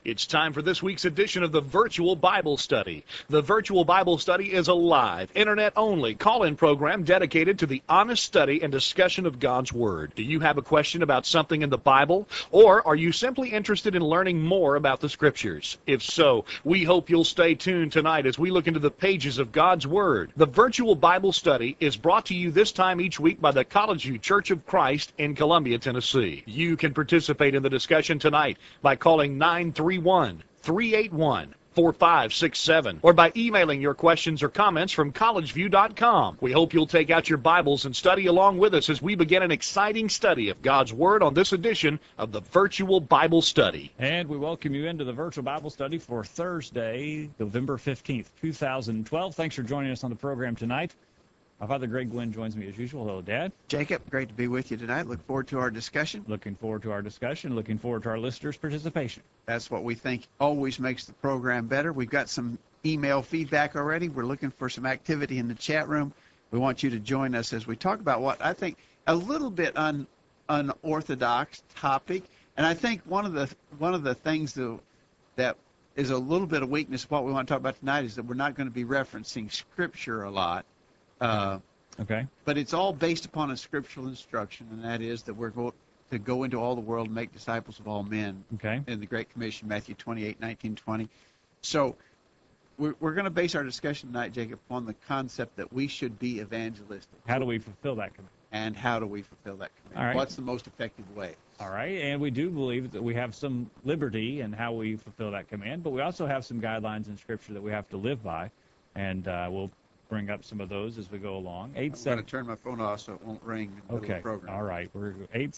It's time for this week's edition of the Virtual Bible Study. The Virtual Bible Study is a live, internet-only call-in program dedicated to the honest study and discussion of God's Word. Do you have a question about something in the Bible? Or are you simply interested in learning more about the Scriptures? If so, we hope you'll stay tuned tonight as we look into the pages of God's Word. The Virtual Bible Study is brought to you this time each week by the College View Church of Christ in Columbia, Tennessee. You can participate in the discussion tonight by calling 931-381-4567 or by emailing your questions or comments from collegeview.com. We hope you'll take out your Bibles and study along with us as we begin an exciting study of God's Word on this edition of the Virtual Bible Study. And we welcome you into the Virtual Bible Study for Thursday, November 15th, 2012. Thanks for joining us on the program tonight. My father, Greg Gwynn, joins me as usual. Hello, Dad. Jacob, great to be with you tonight. Look forward to our discussion. Looking forward to our discussion. Looking forward to our listeners' participation. That's what we think always makes the program better. We've got some email feedback already. We're looking for some activity in the chat room. We want you to join us as we talk about what I think a little bit unorthodox topic. And I think one of the things that is a little bit of weakness of what we want to talk about tonight is that we're not going to be referencing Scripture a lot. Okay. But it's all based upon a scriptural instruction, and that is that we're going to go into all the world and make disciples of all men. Okay. In the Great Commission, Matthew 28:19-20. So we're going to base our discussion tonight, Jacob, on the concept that we should be evangelistic. How do we fulfill that command? And how do we fulfill that command? All right. What's the most effective way? All right, and we do believe that we have some liberty in how we fulfill that command, but we also have some guidelines in Scripture that we have to live by, and we'll bring up some of those as we go along. I'm going to turn my phone off so it won't ring in the middle of the program. All right. We're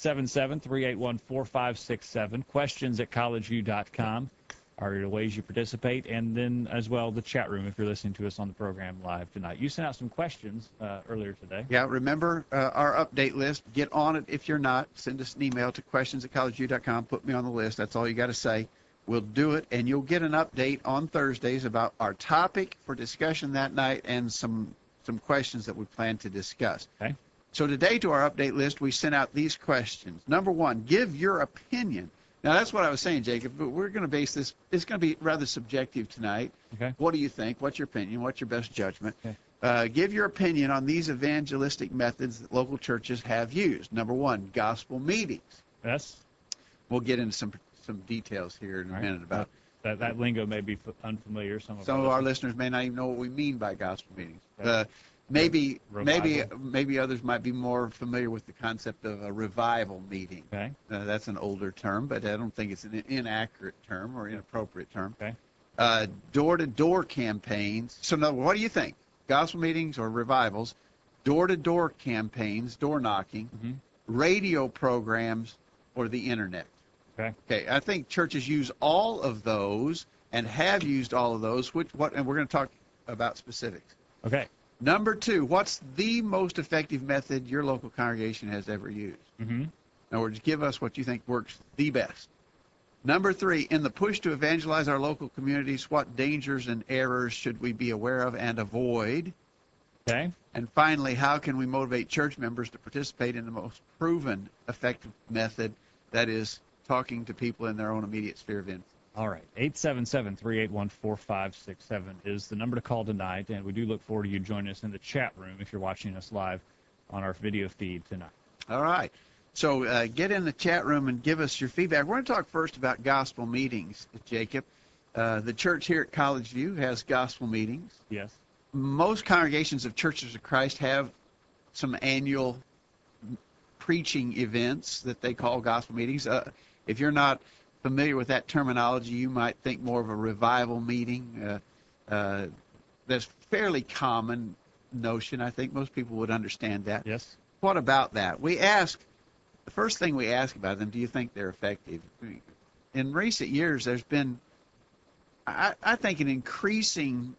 877-381-4567. Questions at collegeview.com are the ways you participate, and then as well the chat room if you're listening to us on the program live tonight. You sent out some questions earlier today. Yeah, remember our update list. Get on it if you're not. Send us an email to questions@collegeview.com. Put me on the list. That's all you got to say. We'll do it, and you'll get an update on Thursdays about our topic for discussion that night and some questions that we plan to discuss. Okay. So today to our update list, we sent out these questions. Number one, give your opinion. Now, that's what I was saying, Jacob, but we're going to base this, it's going to be rather subjective tonight. Okay. What do you think? What's your opinion? What's your best judgment? Okay. Give your opinion on these evangelistic methods that local churches have used. Number one, gospel meetings. Yes. We'll get into some details here in a minute about that lingo may be unfamiliar. Some of our listeners may not even know what we mean by gospel meetings. Okay. Maybe others might be more familiar with the concept of a revival meeting. Okay. That's an older term, but I don't think it's an inaccurate term or inappropriate term. Okay. Door-to-door campaigns. So now, what do you think? Gospel meetings or revivals, door-to-door campaigns, door knocking, radio programs, or the internet? Okay, I think churches use all of those and have used all of those. And we're going to talk about specifics. Okay. Number two, what's the most effective method your local congregation has ever used? In other words, give us what you think works the best. Number three, in the push to evangelize our local communities, what dangers and errors should we be aware of and avoid? Okay. And finally, how can we motivate church members to participate in the most proven effective method, that is, talking to people in their own immediate sphere of influence? All right. 877-381-4567 is the number to call tonight, and we do look forward to you joining us in the chat room if you're watching us live on our video feed tonight. All right. So get in the chat room and give us your feedback. We're going to talk first about gospel meetings, Jacob. The church here at College View has gospel meetings. Yes. Most congregations of Churches of Christ have some annual preaching events that they call gospel meetings. If you're not familiar with that terminology, you might think more of a revival meeting. That's fairly common notion. I think most people would understand that. Yes. What about that? The first thing we ask about them, do you think they're effective? In recent years, there's been, I think, an increasing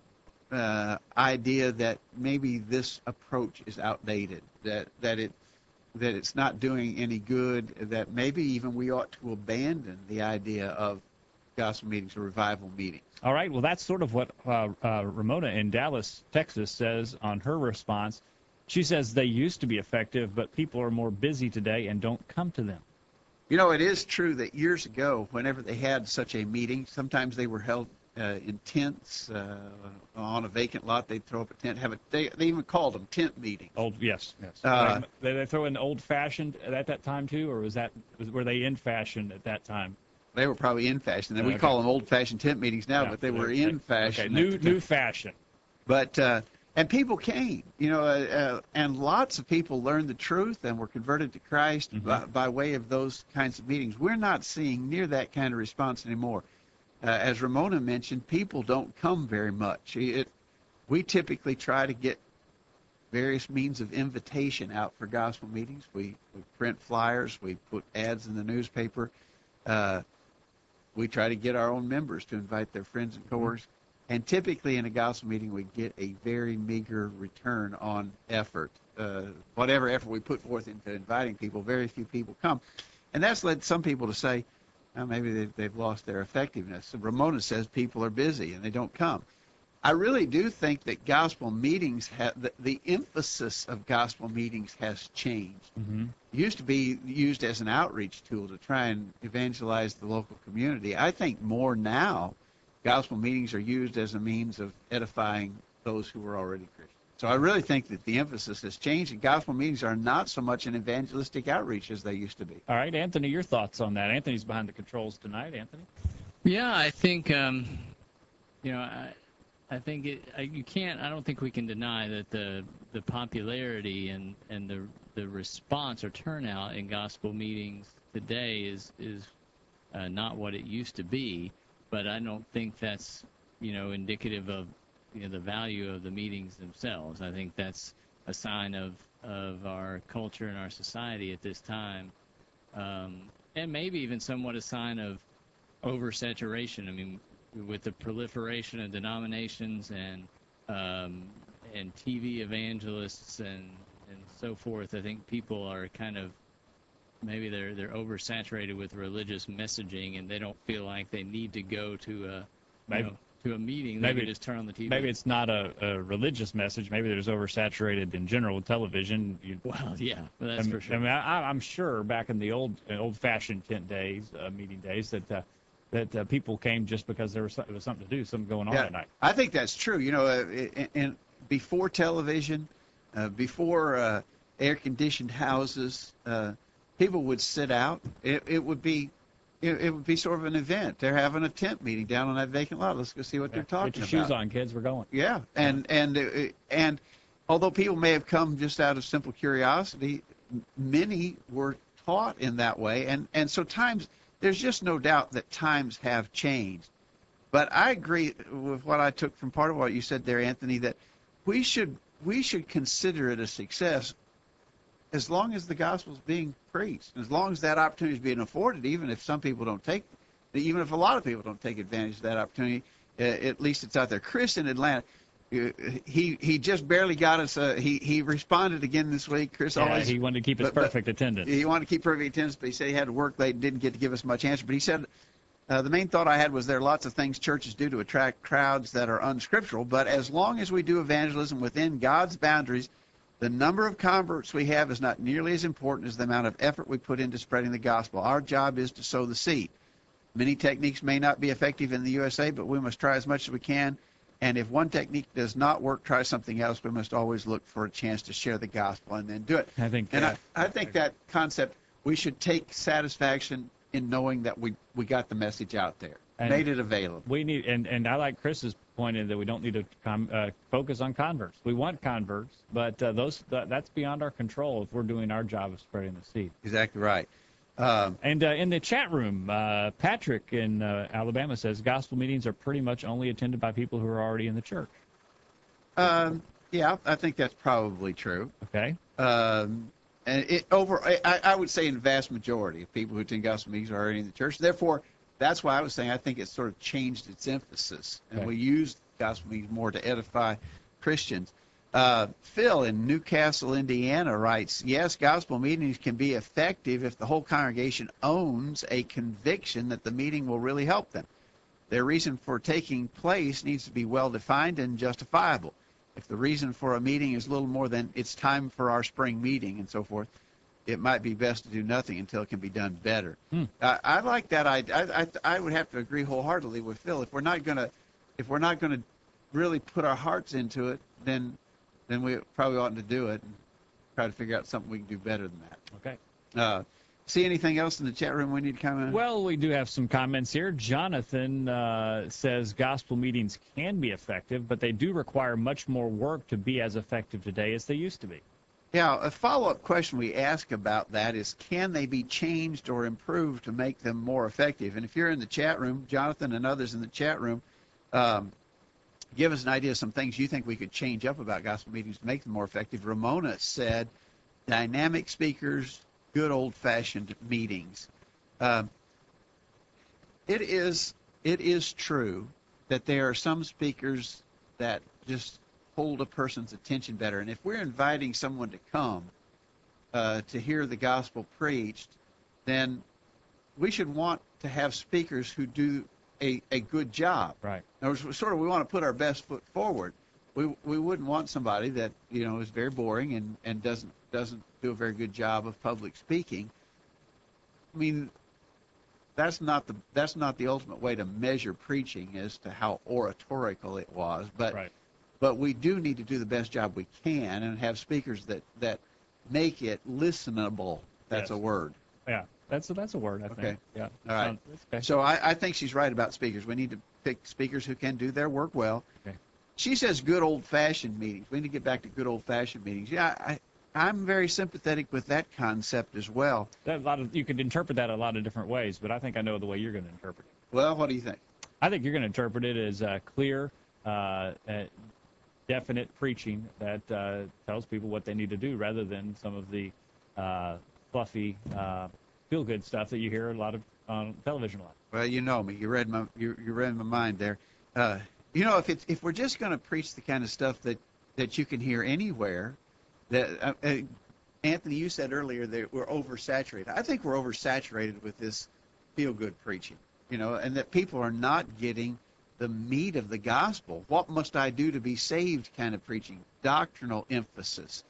idea that maybe this approach is outdated, that it's not doing any good, that maybe even we ought to abandon the idea of gospel meetings or revival meetings. All right. Well, that's sort of what Ramona in Dallas, Texas says on her response. She says they used to be effective, but people are more busy today and don't come to them. You know, it is true that years ago, whenever they had such a meeting, sometimes they were held in tents on a vacant lot. They'd throw up a tent. They even called them tent meetings. Yes. Uh, They throw in old-fashioned at that time too, or were they in fashion at that time? They were probably in fashion. And we Okay. call them old-fashioned tent meetings now, Yeah, but they were in fashion. Okay, new fashion. But and people came, and lots of people learned the truth and were converted to Christ by way of those kinds of meetings. We're not seeing near that kind of response anymore. As Ramona mentioned, people don't come very much. We typically try to get various means of invitation out for gospel meetings. We print flyers. We put ads in the newspaper. We try to get our own members to invite their friends and coworkers. And typically in a gospel meeting, we get a very meager return on effort. Whatever effort we put forth into inviting people, very few people come. And that's led some people to say, well, maybe they've lost their effectiveness. So Ramona says people are busy and they don't come. I really do think that gospel meetings, the emphasis of gospel meetings has changed. Mm-hmm. It used to be used as an outreach tool to try and evangelize the local community. I think more now, gospel meetings are used as a means of edifying those who are already Christians. So I really think that the emphasis has changed, and gospel meetings are not so much an evangelistic outreach as they used to be. All right, Anthony, your thoughts on that? Anthony's behind the controls tonight. Anthony? Yeah, I think, I think you can't. I don't think we can deny that the popularity and the response or turnout in gospel meetings today is not what it used to be. But I don't think that's indicative of the value of the meetings themselves. I think that's a sign of our culture and our society at this time, and maybe even somewhat a sign of oversaturation. I mean, with the proliferation of denominations and TV evangelists and so forth, I think people are kind of maybe they're oversaturated with religious messaging, and they don't feel like they need to go to a meeting. They can just turn on the TV. Maybe it's not a religious message. Maybe they're just oversaturated in general with television. Well, yeah, that's for sure. I mean, I'm sure back in the old-fashioned tent days, meeting days, that people came just because there was something to do, something going on at night. I think that's true. And before television, before air-conditioned houses, people would sit out. It would be sort of an event. They're having a tent meeting down on that vacant lot. Let's go see what they're talking about. Get your shoes on, kids. We're going. Yeah, and although people may have come just out of simple curiosity, many were taught in that way, and so there's just no doubt that times have changed. But I agree with what I took from part of what you said there, Anthony, that we should consider it a success as long as the gospel is being preached, as long as that opportunity is being afforded, even if some people don't even if a lot of people don't take advantage of that opportunity, at least it's out there. Chris in Atlanta, he just barely got us. He responded again this week. Chris always he wanted to keep his perfect attendance. He wanted to keep perfect attendance, but he said he had to work late and didn't get to give us much answer. But he said the main thought I had was there are lots of things churches do to attract crowds that are unscriptural, but as long as we do evangelism within God's boundaries, the number of converts we have is not nearly as important as the amount of effort we put into spreading the gospel. Our job is to sow the seed. Many techniques may not be effective in the USA, but we must try as much as we can. And if one technique does not work, try something else. We must always look for a chance to share the gospel and then do it. I think that concept, we should take satisfaction in knowing that we got the message out there, made it available. We need, and I like Chris's point in that we don't need to focus on converts. We want converts, but that's beyond our control if we're doing our job of spreading the seed. Exactly right. And in the chat room, Patrick in Alabama says gospel meetings are pretty much only attended by people who are already in the church. Yeah, I think that's probably true. Okay. And I would say in the vast majority of people who attend gospel meetings are already in the church. Therefore, that's why I was saying I think it's sort of changed its emphasis, and we use gospel meetings more to edify Christians. Phil in Newcastle, Indiana writes, yes, gospel meetings can be effective if the whole congregation owns a conviction that the meeting will really help them. Their reason for taking place needs to be well-defined and justifiable. If the reason for a meeting is little more than it's time for our spring meeting and so forth, it might be best to do nothing until it can be done better. Hmm. I like that. I would have to agree wholeheartedly with Phil. If we're not gonna really put our hearts into it, then we probably oughtn't to do it and try to figure out something we can do better than that. Okay. See anything else in the chat room we need to comment on? Well, we do have some comments here. Jonathan says gospel meetings can be effective, but they do require much more work to be as effective today as they used to be. Yeah, a follow-up question we ask about that is, can they be changed or improved to make them more effective? And if you're in the chat room, Jonathan and others in the chat room, give us an idea of some things you think we could change up about gospel meetings to make them more effective. Ramona said, dynamic speakers, good old-fashioned meetings. It is true that there are some speakers that just hold a person's attention better. And if we're inviting someone to come to hear the gospel preached, then we should want to have speakers who do a good job. Right. Now, sort of, we want to put our best foot forward. We wouldn't want somebody that is very boring and doesn't do a very good job of public speaking. I mean, that's not the ultimate way to measure preaching as to how oratorical it was. But Right. But we do need to do the best job we can and have speakers that make it listenable. That's Yes. a word. Yeah. That's a word, I think. Okay. Yeah. All right. Okay. So I think she's right about speakers. We need to pick speakers who can do their work well. Okay. She says good old-fashioned meetings. We need to get back to good old-fashioned meetings. Yeah, I'm very sympathetic with that concept as well. You could interpret that a lot of different ways, but I think I know the way you're going to interpret it. Well, what do you think? I think you're going to interpret it as clear, definite preaching that tells people what they need to do, rather than some of the fluffy, feel-good stuff that you hear a lot of on television a lot. Well, you know me. You read my mind there. If we're just going to preach the kind of stuff that you can hear anywhere, that Anthony, you said earlier that we're oversaturated. I think we're oversaturated with this feel-good preaching, and that people are not getting the meat of the gospel. What must I do to be saved kind of preaching, doctrinal emphasis.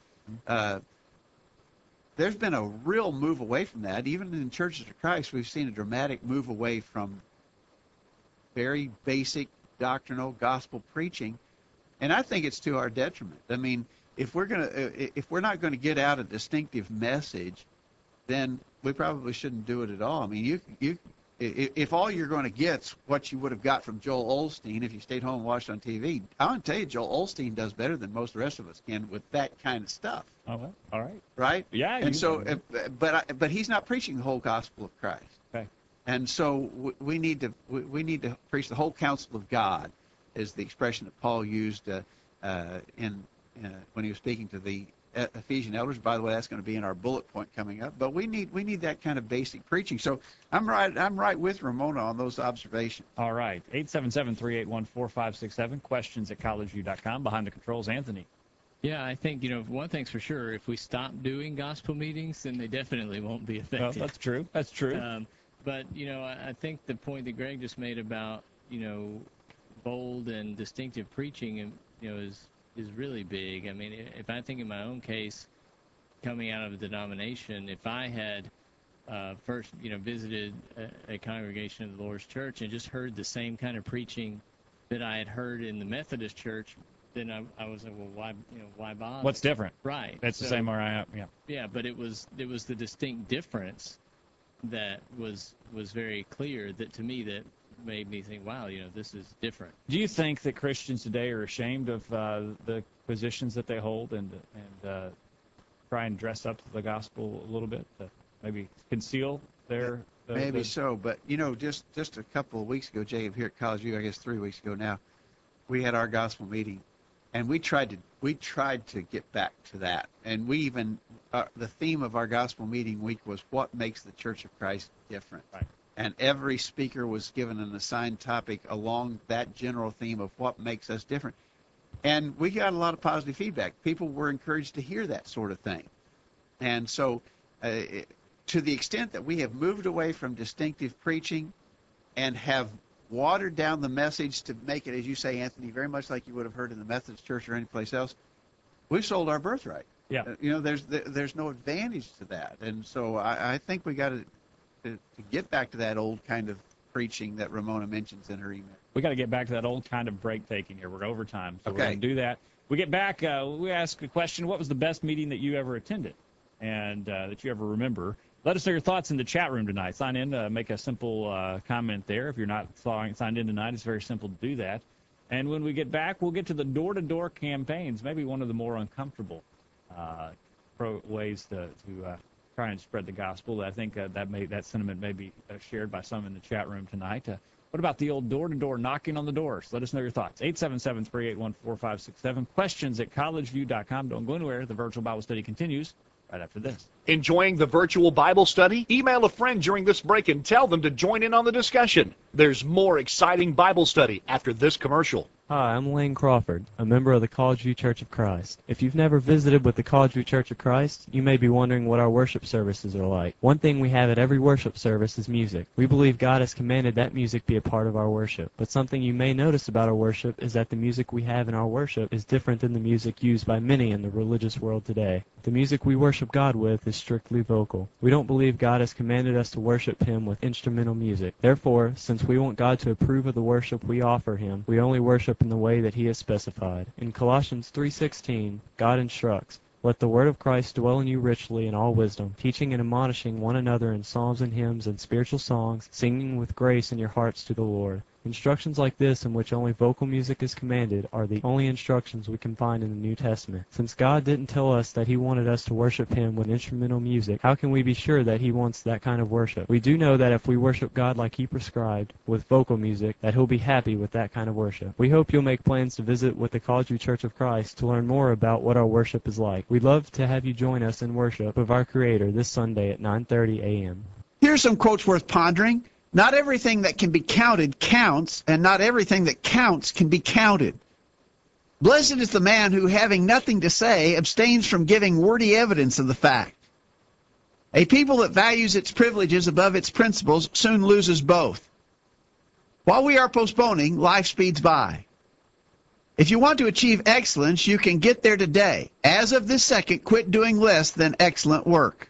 There's been a real move away from that. Even in Churches of Christ, we've seen a dramatic move away from very basic doctrinal gospel preaching, and I think it's to our detriment. I mean, if we're not going to get out a distinctive message, then we probably shouldn't do it at all. I mean, if all you're going to get's what you would have got from Joel Osteen if you stayed home and watched on TV, I want to tell you, Joel Osteen does better than most of the rest of us can with that kind of stuff. Oh, well, all right. Right? Yeah. And so, but he's not preaching the whole gospel of Christ. Okay. And so we need to preach the whole counsel of God, is the expression that Paul used when he was speaking to the Ephesian elders. By the way, that's going to be in our bullet point coming up. But we need that kind of basic preaching. So I'm right with Ramona on those observations. All right. 877-381-4567. Questions@collegeview.com. Behind the controls, Anthony. Yeah, I think, one thing's for sure. If we stop doing gospel meetings, then they definitely won't be effective. Well, that's true. That's true. But, I think the point that Greg just made about, bold and distinctive preaching, is really big. I mean, if I think in my own case, coming out of a denomination, if I had first, visited a congregation of the Lord's Church and just heard the same kind of preaching that I had heard in the Methodist Church, then I was like, well, why bother? What's different? Right. That's the same where I am. Yeah. Yeah, but it was the distinct difference that was very clear, that to me, that made me think, wow, this is different. Do you think that Christians today are ashamed of the positions that they hold and try and dress up the gospel a little bit to maybe conceal their Maybe so, but just a couple of weeks ago, Jacob, here at College View, I guess 3 weeks ago now, we had our gospel meeting, and we tried to get back to that, and we even the theme of our gospel meeting week was what makes the Church of Christ different. Right. And every speaker was given an assigned topic along that general theme of what makes us different. And we got a lot of positive feedback. People were encouraged to hear that sort of thing. And so to the extent that we have moved away from distinctive preaching and have watered down the message to make it, as you say, Anthony, very much like you would have heard in the Methodist Church or any place else, we've sold our birthright. Yeah. There's no advantage to that, and so I think we got to get back to that old kind of preaching that Ramona mentions in her email. We got to get back to that old kind of break taking here. We're over time, so we're Okay. going to do that. We get back. We ask a question: what was the best meeting that you ever attended, and that you ever remember? Let us know your thoughts in the chat room tonight. Sign in, make a simple comment there. If you're not signed in tonight, it's very simple to do that. And when we get back, we'll get to the door-to-door campaigns, maybe one of the more uncomfortable ways to try and spread the gospel. I think that sentiment may be shared by some in the chat room tonight. What about the old door-to-door knocking on the doors? Let us know your thoughts. 877-381-4567. Questions at collegeview.com. Don't go anywhere. The virtual Bible study continues right after this. Enjoying the virtual Bible study? Email a friend during this break and tell them to join in on the discussion. There's more exciting Bible study after this commercial. Hi, I'm Lane Crawford, a member of the College View Church of Christ. If you've never visited with the College View Church of Christ, you may be wondering what our worship services are like. One thing we have at every worship service is music. We believe God has commanded that music be a part of our worship. But something you may notice about our worship is that the music we have in our worship is different than the music used by many in the religious world today. The music we worship God with is strictly vocal. We don't believe God has commanded us to worship Him with instrumental music. Therefore, since we want God to approve of the worship we offer Him, we only worship in the way that He has specified. In Colossians 3:16, God instructs, "Let the word of Christ dwell in you richly in all wisdom, teaching and admonishing one another in psalms and hymns and spiritual songs, singing with grace in your hearts to the Lord." Instructions like this, in which only vocal music is commanded, are the only instructions we can find in the New Testament. Since God didn't tell us that He wanted us to worship Him with instrumental music, how can we be sure that He wants that kind of worship? We do know that if we worship God like He prescribed, with vocal music, that He'll be happy with that kind of worship. We hope you'll make plans to visit with the College View Church of Christ to learn more about what our worship is like. We'd love to have you join us in worship of our Creator this Sunday at 9:30 a.m. Here's some quotes worth pondering. Not everything that can be counted counts, and not everything that counts can be counted. Blessed is the man who, having nothing to say, abstains from giving wordy evidence of the fact. A people that values its privileges above its principles soon loses both. While we are postponing, life speeds by. If you want to achieve excellence, you can get there today. As of this second, quit doing less than excellent work.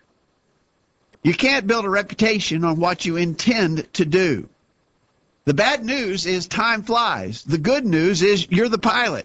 You can't build a reputation on what you intend to do. The bad news is time flies. The good news is you're the pilot.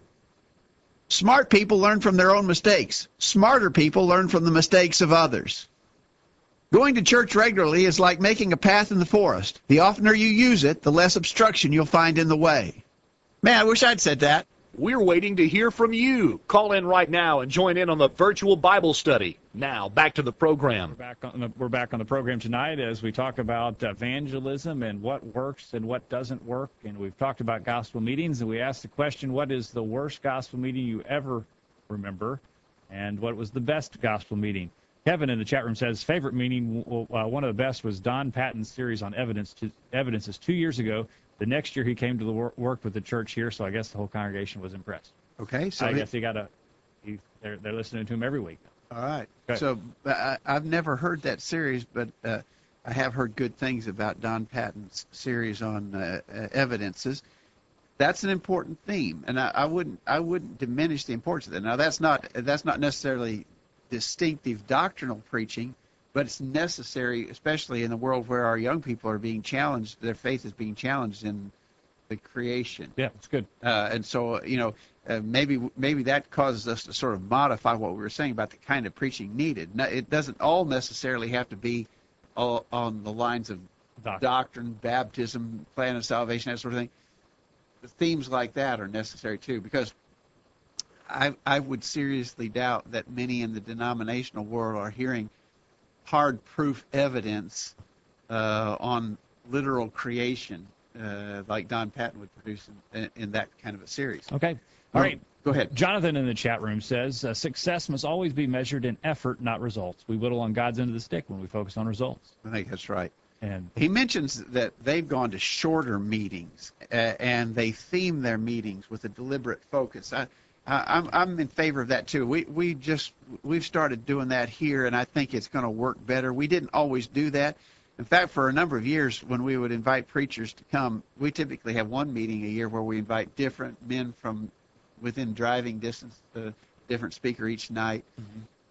Smart people learn from their own mistakes. Smarter people learn from the mistakes of others. Going to church regularly is like making a path in the forest. The oftener you use it, the less obstruction you'll find in the way. Man, I wish I'd said that. We're waiting to hear from you. Call in right now and join in on the virtual Bible study. Now, back to the program. We're back on the program tonight as we talk about evangelism and what works and what doesn't work. And we've talked about gospel meetings, and we asked the question, what is the worst gospel meeting you ever remember? And what was the best gospel meeting? Kevin in the chat room says, favorite meeting, one of the best was Don Patton's series on evidences 2 years ago. The next year he came to work with the church here, so I guess the whole congregation was impressed. Okay, so I guess they're listening to him every week. all right. Okay. So I've never heard that series, but I have heard good things about Don Patton's series on evidences. That's an important theme, and I wouldn't diminish the importance of that. Now that's not necessarily distinctive doctrinal preaching, but it's necessary, especially in the world where our young people are being challenged. Their faith is being challenged in the creation. Yeah, it's good. And so, maybe that causes us to sort of modify what we were saying about the kind of preaching needed. Now, it doesn't all necessarily have to be on the lines of doctrine, baptism, plan of salvation, that sort of thing. The themes like that are necessary too, because I would seriously doubt that many in the denominational world are hearing hard proof evidence on literal creation like Don Patton would produce in that kind of a series. Okay. All right. Go ahead. Jonathan in the chat room says, success must always be measured in effort, not results. We whittle on God's end of the stick when we focus on results. I think that's right. And he mentions that they've gone to shorter meetings and they theme their meetings with a deliberate focus. I'm in favor of that too. We've started doing that here, and I think it's going to work better. We didn't always do that. In fact, for a number of years, when we would invite preachers to come, we typically have one meeting a year where we invite different men from within driving distance, a different speaker each night.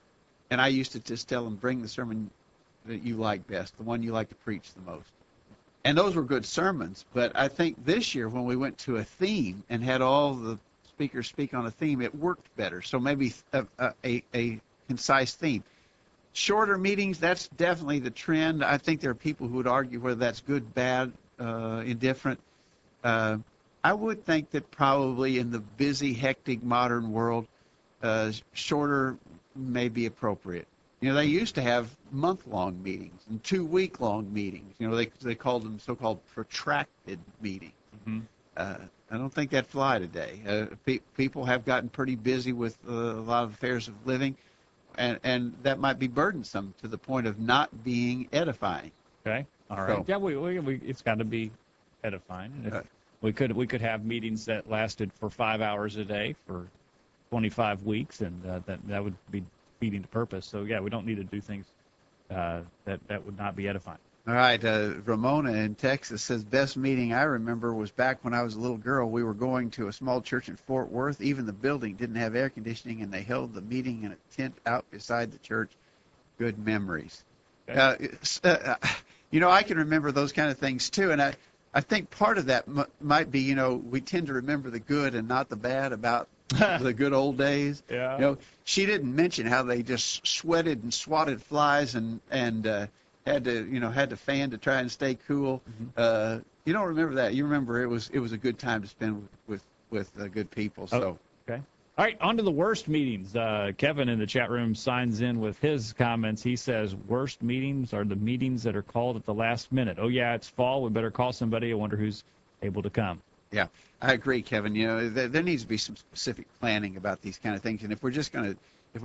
And I used to just tell them, bring the sermon that you like best, the one you like to preach the most. And those were good sermons. But I think this year when we went to a theme and had all the speakers speak on a theme, it worked better. So maybe a concise theme. Shorter meetings, that's definitely the trend. I think there are people who would argue whether that's good, bad, indifferent. I would think that probably in the busy, hectic modern world, shorter may be appropriate. You know, they used to have month-long meetings and 2-week-long meetings. You know, they called them so-called protracted meetings. Mm-hmm. I don't think that fly today. People have gotten pretty busy with a lot of affairs of living, and that might be burdensome to the point of not being edifying. Okay. All right. So- Yeah, we it's got to be edifying. If we could have meetings that lasted for 5 hours a day for 25 weeks, and that would be beating the purpose. So yeah, we don't need to do things that would not be edifying. All right, Ramona in Texas says, best meeting I remember was back when I was a little girl. We were going to a small church in Fort Worth. Even the building didn't have air conditioning, and they held the meeting in a tent out beside the church. Good memories. Okay. You know, I can remember those kind of things too, and I think part of that might be, you know, we tend to remember the good and not the bad about the good old days. Yeah. You know, she didn't mention how they just sweated and swatted flies and had to fan to try and stay cool. Mm-hmm. You don't remember that. You remember it was a good time to spend with good people. So Okay. All right, on to the worst meetings. Kevin in the chat room signs in with his comments. He says, worst meetings are the meetings that are called at the last minute. Oh, yeah, it's fall. We better call somebody. I wonder who's able to come. yeah, I agree, Kevin. You know, there needs to be some specific planning about these kind of things. And if we're just gonna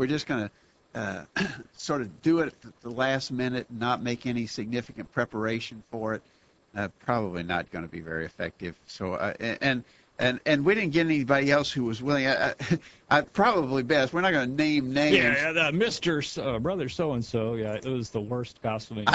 sort of do it at the last minute, and not make any significant preparation for it, probably not going to be very effective. So and we didn't get anybody else who was willing. I probably best. We're not going to name names. Yeah, Mr. Brother so-and-so. Yeah, it was the worst gospel meeting.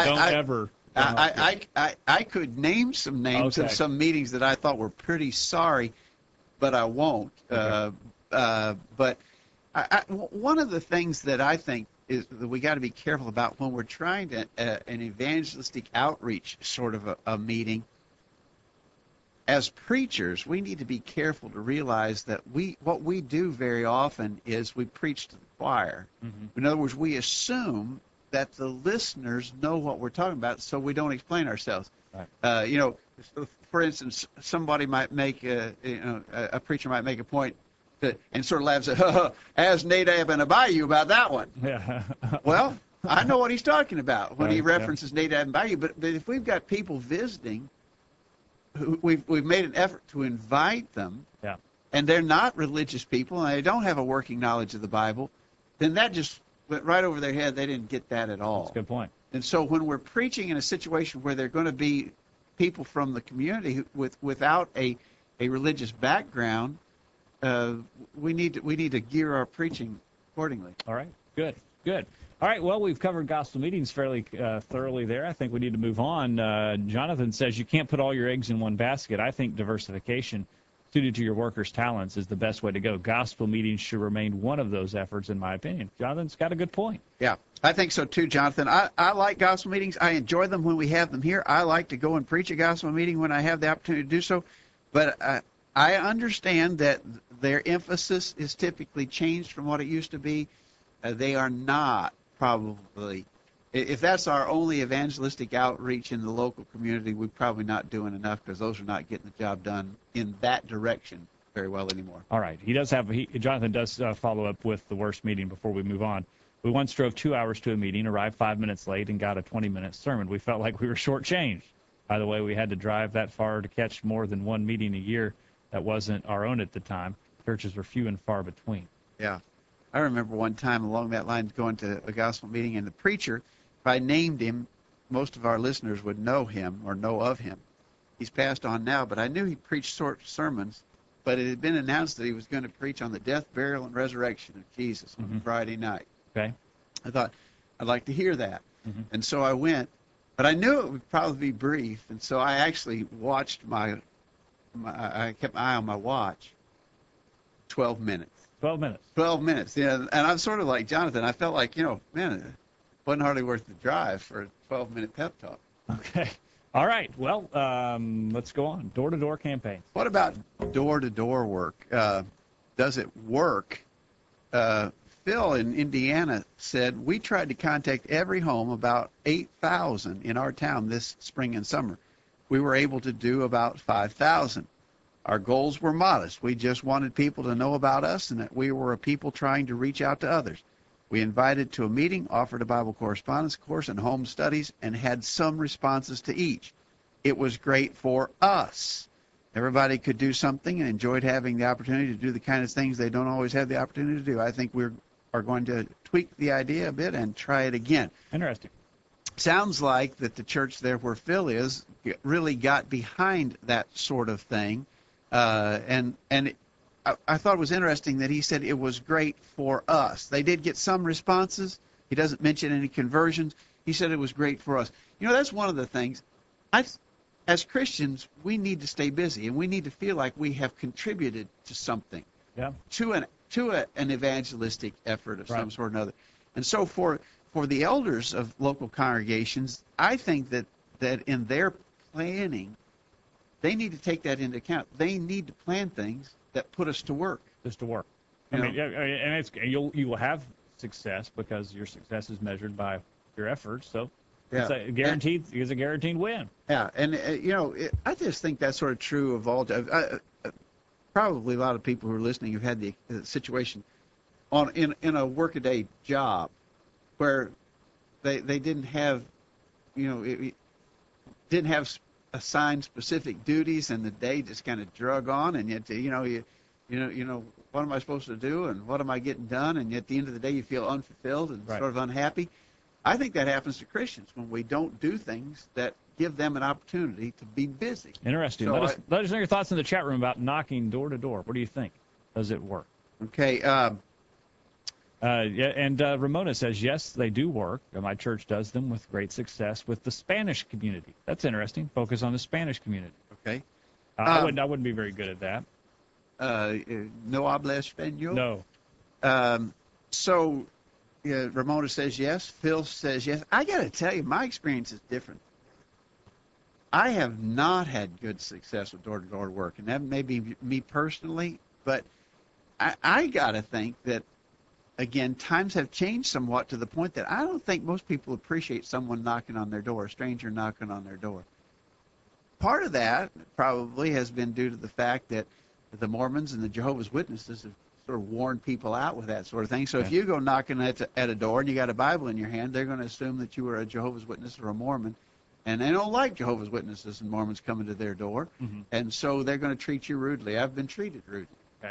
I could name some names of Okay. some meetings that I thought were pretty sorry, but I won't. Okay. But one of the things that I think is that we got to be careful about when we're trying to an evangelistic outreach sort of a meeting. As preachers, we need to be careful to realize that what we do very often is we preach to the choir. Mm-hmm. In other words, we assume that the listeners know what we're talking about, so we don't explain ourselves. Right. You know, for instance, somebody might make a preacher might make a point and sort of laughs at, as Nadab and Abihu about that one. Yeah. Well, I know what he's talking about when he Right, yeah. references Nadab and Abihu, but if we've got people visiting, we've made an effort to invite them, Yeah. and they're not religious people, and they don't have a working knowledge of the Bible, then that just went right over their head. They didn't get that at all. That's a good point. And so when we're preaching in a situation where they're going to be people from the community without a religious background, we need to gear our preaching accordingly. All right. Good. All right, well, we've covered gospel meetings fairly thoroughly there. I think we need to move on. Jonathan says you can't put all your eggs in one basket. I think diversification suited to your workers' talents is the best way to go. Gospel meetings should remain one of those efforts, in my opinion. Jonathan's got a good point. Yeah, I think so too, Jonathan. I like gospel meetings. I enjoy them when we have them here. I like to go and preach a gospel meeting when I have the opportunity to do so. But I understand that their emphasis is typically changed from what it used to be. They are not probably, if that's our only evangelistic outreach in the local community, we're probably not doing enough, because those are not getting the job done in that direction very well anymore. All right. Jonathan does follow up with the worst meeting before we move on. We once drove 2 hours to a meeting, arrived 5 minutes late, and got a 20-minute sermon. We felt like we were shortchanged. By the way, we had to drive that far to catch more than one meeting a year that wasn't our own at the time. Churches were few and far between. Yeah. I remember one time along that line going to a gospel meeting, and the preacher, if I named him, most of our listeners would know him or know of him. He's passed on now, but I knew he preached short sermons, but it had been announced that he was going to preach on the death, burial, and resurrection of Jesus on Friday night. Okay. I thought, I'd like to hear that. Mhm. And so I went, but I knew it would probably be brief, and so I actually watched I kept my eye on my watch, 12 minutes. 12 minutes. 12 minutes. Yeah, and I'm sort of like Jonathan. I felt like, man, it wasn't hardly worth the drive for a 12-minute pep talk. Okay. All right. Well, let's go on. Door-to-door campaigns. What about door-to-door work? Does it work? Phil in Indiana said, we tried to contact every home, about 8,000 in our town this spring and summer. We were able to do about 5,000. Our goals were modest. We just wanted people to know about us and that we were a people trying to reach out to others. We invited to a meeting, offered a Bible correspondence course and home studies, and had some responses to each. It was great for us. Everybody could do something and enjoyed having the opportunity to do the kind of things they don't always have the opportunity to do. I think we are going to tweak the idea a bit and try it again. Interesting. Sounds like that the church there where Phil is really got behind that sort of thing. I thought it was interesting that he said it was great for us. They did get some responses. He doesn't mention any conversions. He said it was great for us. That's one of the things. As Christians, we need to stay busy, and we need to feel like we have contributed to something, to an evangelistic effort of some sort or another. And so for the elders of local congregations, I think that in their planning, they need to take that into account. They need to plan things that put us to work. Just to work. And you will have success because your success is measured by your efforts. So it's a guaranteed win. Yeah, and I just think that's sort of true of all. Probably a lot of people who are listening have had the situation in a workaday job where they didn't have assigned specific duties, and the day just kind of drug on, and yet what am I supposed to do, and what am I getting done, and yet at the end of the day you feel unfulfilled and sort of unhappy. I think that happens to Christians when we don't do things that give them an opportunity to be busy. Interesting. So let us know your thoughts in the chat room about knocking door to door. What do you think? Does it work? Okay. Ramona says, yes, they do work. My church does them with great success with the Spanish community. That's interesting. Focus on the Spanish community. Okay. I wouldn't be very good at that. No habla español? No. Ramona says yes. Phil says yes. I got to tell you, my experience is different. I have not had good success with door-to-door work, and that may be me personally, but I got to think that, again, times have changed somewhat to the point that I don't think most people appreciate someone knocking on their door, a stranger knocking on their door. Part of that probably has been due to the fact that the Mormons and the Jehovah's Witnesses have sort of warned people out with that sort of thing. So if you go knocking at a door and you got a Bible in your hand, they're going to assume that you are a Jehovah's Witness or a Mormon. And they don't like Jehovah's Witnesses and Mormons coming to their door. Mm-hmm. And so they're going to treat you rudely. I've been treated rudely.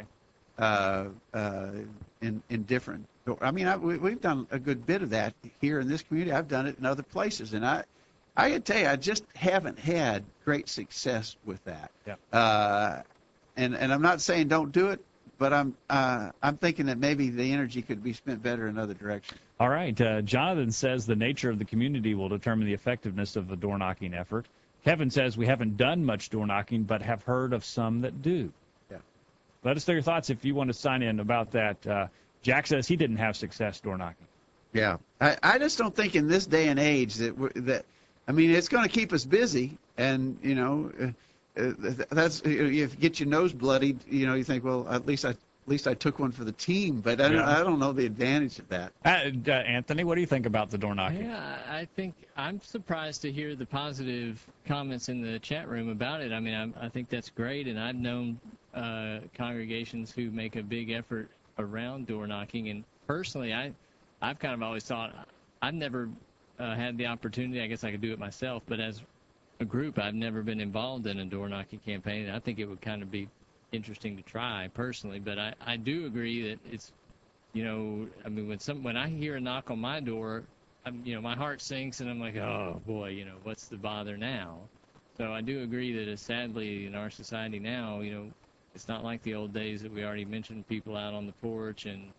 Okay. In different. I mean, we've done a good bit of that here in this community. I've done it in other places, and I can tell you, I just haven't had great success with that. Yeah. And I'm not saying don't do it, but I'm thinking that maybe the energy could be spent better in other directions. All right. Jonathan says the nature of the community will determine the effectiveness of the door knocking effort. Kevin says we haven't done much door knocking, but have heard of some that do. Let us know your thoughts if you want to sign in about that. Jack says he didn't have success door knocking. Yeah, I just don't think in this day and age that I mean, it's going to keep us busy, and that's if you get your nose bloodied, you think, well, at least I took one for the team, but I don't know the advantage of that. Anthony, what do you think about the door knocking? Yeah, I think I'm surprised to hear the positive comments in the chat room about it. I mean, I think that's great, and I've known congregations who make a big effort around door knocking, and personally, I've kind of always thought I've never had the opportunity. I guess I could do it myself, but as a group, I've never been involved in a door knocking campaign. And I think it would kind of be interesting to try personally, but I do agree that it's, I mean, when I hear a knock on my door, my heart sinks and I'm like, oh boy, what's the bother now? So I do agree that sadly in our society now, it's not like the old days that we already mentioned, people out on the porch and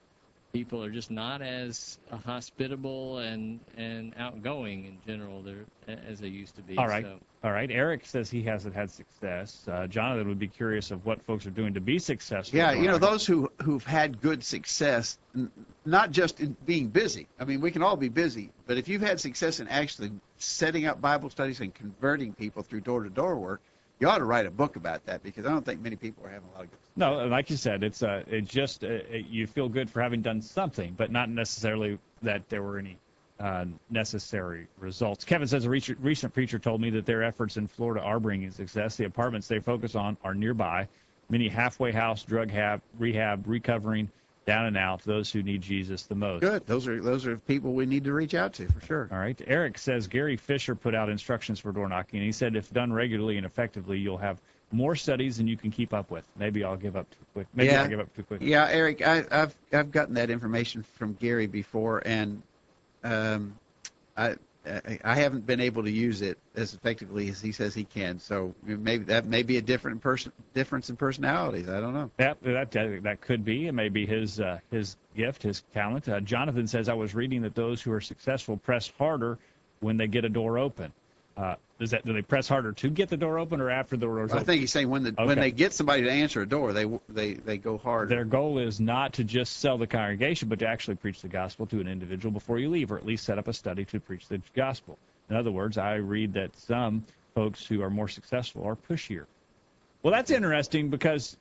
people are just not as hospitable and outgoing in general as they used to be. All right. So, All right. Eric says he hasn't had success. Jonathan would be curious of what folks are doing to be successful. Yeah, those who've had good success, not just in being busy. I mean, we can all be busy, but if you've had success in actually setting up Bible studies and converting people through door-to-door work, you ought to write a book about that, because I don't think many people are having a lot of good success. No, like you said, it's just you feel good for having done something, but not necessarily that there were any necessary results. Kevin says a recent preacher told me that their efforts in Florida are bringing success. The apartments they focus on are nearby. Many halfway house, drug rehab, recovering, down and out, those who need Jesus the most. Good. Those are people we need to reach out to, for sure. All right. Eric says Gary Fisher put out instructions for door knocking. He said if done regularly and effectively, you'll have more studies than you can keep up with. Maybe I'll give up too quick. Maybe I'll give up too quickly. Yeah, Eric, I've gotten that information from Gary before, and I haven't been able to use it as effectively as he says he can. So maybe that may be a difference in personalities. I don't know. That could be. It may be his gift, his talent. Jonathan says I was reading that those who are successful press harder when they get a door open. Do they press harder to get the door open or after the door is open? I think he's saying when they get somebody to answer a door, they go hard. Their goal is not to just sell the congregation, but to actually preach the gospel to an individual before you leave, or at least set up a study to preach the gospel. In other words, I read that some folks who are more successful are pushier. Well, that's interesting, because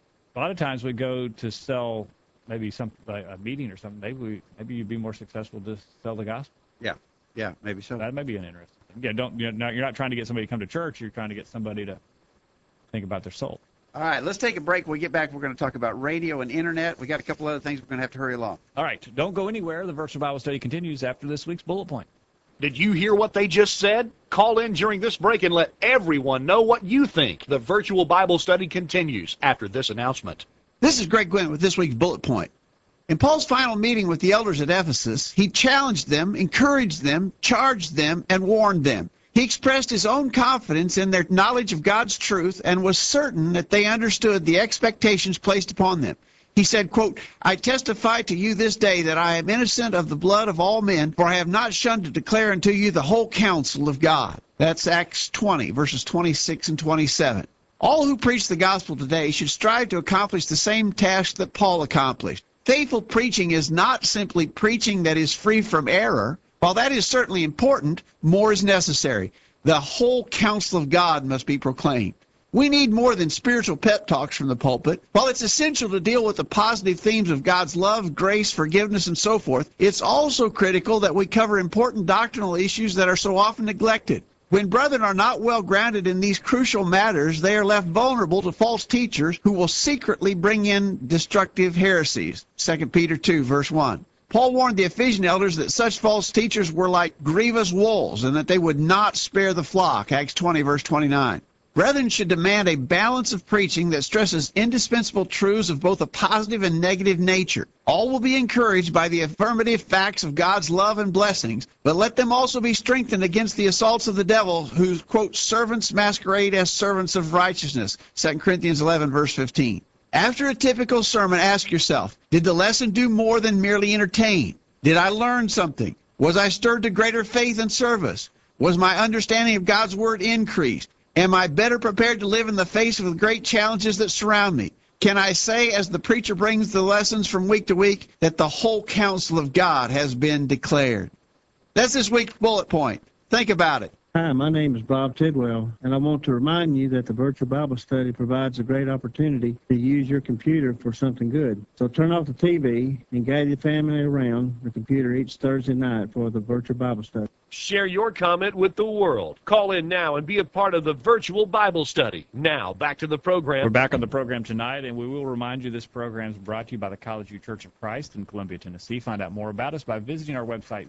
a lot of times we go to sell maybe a meeting or something. Maybe you'd be more successful to sell the gospel. Yeah, maybe so. That may be an interesting. Yeah, you're not trying to get somebody to come to church. You're trying to get somebody to think about their soul. All right, let's take a break. When we get back, we're going to talk about radio and internet. We got a couple other things we're going to have to hurry along. All right, don't go anywhere. The Virtual Bible Study continues after this week's bullet point. Did you hear what they just said? Call in during this break and let everyone know what you think. The Virtual Bible Study continues after this announcement. This is Greg Gwynn with this week's bullet point. In Paul's final meeting with the elders at Ephesus, he challenged them, encouraged them, charged them, and warned them. He expressed his own confidence in their knowledge of God's truth and was certain that they understood the expectations placed upon them. He said, quote, I testify to you this day that I am innocent of the blood of all men, for I have not shunned to declare unto you the whole counsel of God. That's Acts 20, verses 26 and 27. All who preach the gospel today should strive to accomplish the same task that Paul accomplished. Faithful preaching is not simply preaching that is free from error. While that is certainly important, more is necessary. The whole counsel of God must be proclaimed. We need more than spiritual pep talks from the pulpit. While it's essential to deal with the positive themes of God's love, grace, forgiveness, and so forth, it's also critical that we cover important doctrinal issues that are so often neglected. When brethren are not well grounded in these crucial matters, they are left vulnerable to false teachers who will secretly bring in destructive heresies. 2 Peter 2, verse 1. Paul warned the Ephesian elders that such false teachers were like grievous wolves and that they would not spare the flock. Acts 20, verse 29. Brethren should demand a balance of preaching that stresses indispensable truths of both a positive and negative nature. All will be encouraged by the affirmative facts of God's love and blessings, but let them also be strengthened against the assaults of the devil, whose, quote, servants masquerade as servants of righteousness. 2 Corinthians 11, verse 15. After a typical sermon, ask yourself, did the lesson do more than merely entertain? Did I learn something? Was I stirred to greater faith and service? Was my understanding of God's word increased? Am I better prepared to live in the face of the great challenges that surround me? Can I say, as the preacher brings the lessons from week to week, that the whole counsel of God has been declared? That's this week's bullet point. Think about it. Hi, my name is Bob Tidwell, and I want to remind you that the Virtual Bible Study provides a great opportunity to use your computer for something good. So turn off the TV and gather your family around the computer each Thursday night for the Virtual Bible Study. Share your comment with the world. Call in now and be a part of the Virtual Bible Study. Now, back to the program. We're back on the program tonight, and we will remind you this program is brought to you by the College View Church of Christ in Columbia, Tennessee. Find out more about us by visiting our website,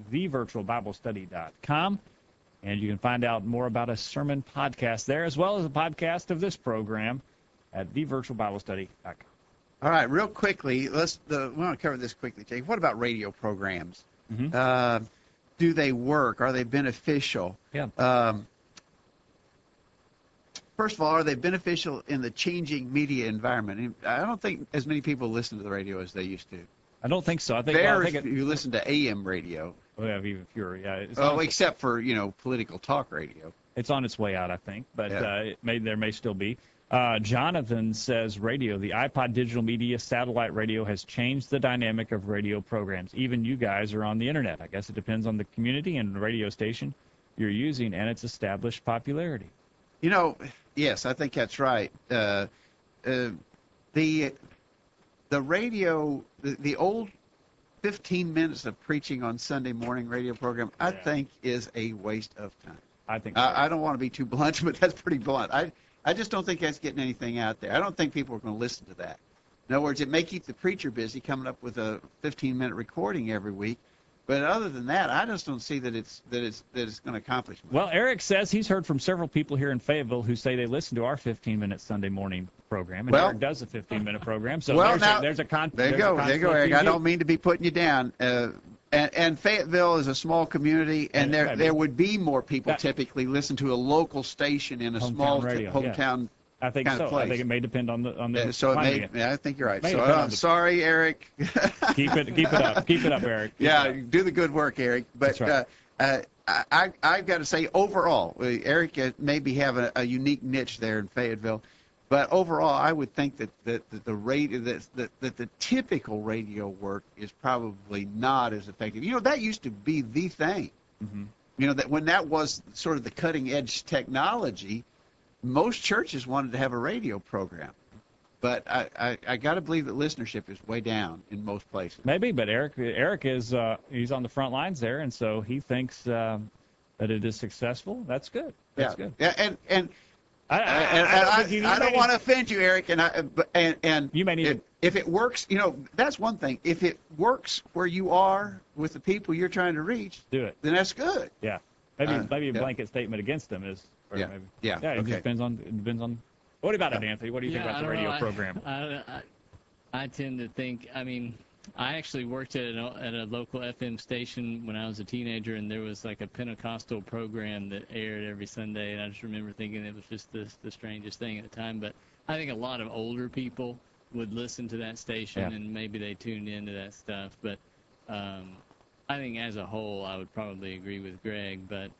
thevirtualbiblestudy.com. And you can find out more about a sermon podcast there, as well as a podcast of this program at thevirtualbiblestudy.com. All right, real quickly, we want to cover this quickly, Jake. What about radio programs? Mm-hmm. Do they work? Are they beneficial? Yeah. First of all, are they beneficial in the changing media environment? I don't think as many people listen to the radio as they used to. I don't think so. I think Very few listen to AM radio. We have even fewer. Yeah. Except for political talk radio. It's on its way out, I think, but Yeah. there may still be. Jonathan says radio. The iPod digital media satellite radio has changed the dynamic of radio programs. Even you guys are on the internet. I guess it depends on the community and the radio station you're using and its established popularity. Yes, I think that's right. The radio, the old 15 minutes of preaching on Sunday morning radio program, I think is a waste of time. I think so. I don't want to be too blunt, but that's pretty blunt. I just don't think that's getting anything out there. I don't think people are going to listen to that. In other words, it may keep the preacher busy coming up with a 15-minute recording every week, but other than that, I just don't see that it's going to accomplish much. Well, Eric says he's heard from several people here in Fayetteville who say they listen to our 15-minute Sunday morning program, and Eric does a 15-minute program. So there's a conflict. There you go, Eric. I don't mean to be putting you down. And Fayetteville is a small community, and there would be more people typically listen to a local station in a small hometown. I think so. Place. I think it may depend on the. So it may. Yeah, I think you're right. So I'm sorry, Eric. Keep it up. Keep it up, Eric. Do the good work, Eric. But that's right. I've got to say, overall, Eric maybe have a unique niche there in Fayetteville, but overall, I would think that the radio that the typical radio work is probably not as effective. That used to be the thing. Mm-hmm. That when that was sort of the cutting edge technology, most churches wanted to have a radio program. But I got to believe that listenership is way down in most places. Maybe, but Eric is he's on the front lines there, and so he thinks that it is successful. That's good. That's good. Yeah, and I don't want to offend you, Eric, and you may need if it works, that's one thing. If it works where you are with the people you're trying to reach, do it. Then that's good. Yeah, maybe a blanket statement against them is. Yeah. It okay. depends on. What about it, Anthony? What do you think about the radio program? I tend to think. I mean, I actually worked at a local FM station when I was a teenager, and there was like a Pentecostal program that aired every Sunday, and I just remember thinking it was just the strangest thing at the time. But I think a lot of older people would listen to that station, and maybe they tuned into that stuff. But I think as a whole, I would probably agree with Greg. But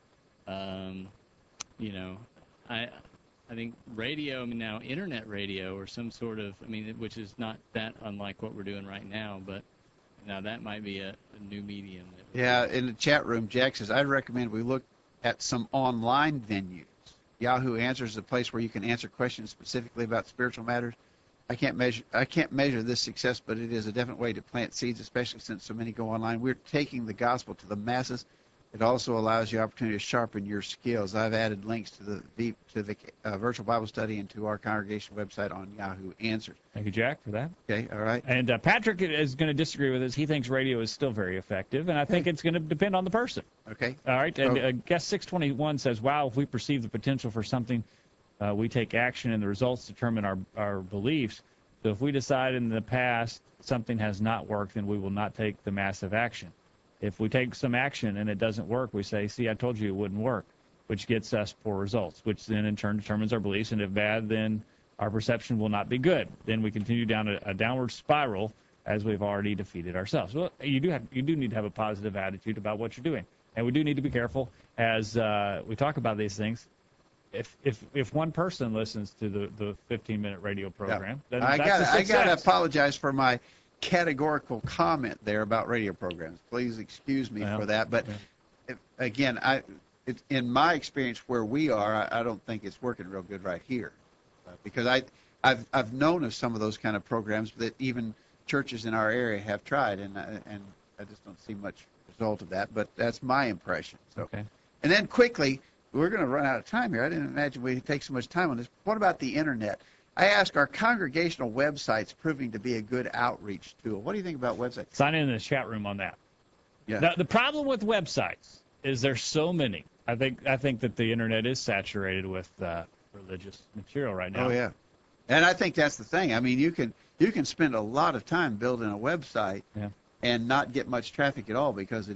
I think radio, now internet radio or some sort of, which is not that unlike what we're doing right now, but now that might be a new medium. Yeah, in the chat room, Jack says, I'd recommend we look at some online venues. Yahoo Answers is a place where you can answer questions specifically about spiritual matters. I can't measure this success, but it is a definite way to plant seeds, especially since so many go online. We're taking the gospel to the masses. It also allows you opportunity to sharpen your skills. I've added links to the virtual Bible study and to our congregation website on Yahoo Answers. Thank you, Jack, for that. Okay, all right. And Patrick is going to disagree with us. He thinks radio is still very effective, and I think it's going to depend on the person. Okay. All right. And guest 621 says, wow, if we perceive the potential for something, we take action, and the results determine our beliefs. So if we decide in the past something has not worked, then we will not take the massive action. If we take some action and it doesn't work, we say, see, I told you it wouldn't work, which gets us poor results, which then in turn determines our beliefs. And if bad, then our perception will not be good. Then we continue down a downward spiral as we've already defeated ourselves. Well, you do need to have a positive attitude about what you're doing. And we do need to be careful as we talk about these things. If one person listens to the 15-minute radio program, then I that's got to apologize for my categorical comment there about radio programs. Please excuse me for that. But again, in my experience where we are, I don't think it's working real good right here, because I've known of some of those kind of programs that even churches in our area have tried, and I just don't see much result of that. But that's my impression. So, okay. And then quickly, we're going to run out of time here. I didn't imagine we'd take so much time on this. What about the internet? I ask, are congregational websites proving to be a good outreach tool? What do you think about websites? Sign in the chat room on that. Yeah. Now, the problem with websites is there's so many. I think that the internet is saturated with religious material right now. Oh yeah, and I think that's the thing. I mean, you can spend a lot of time building a website and not get much traffic at all because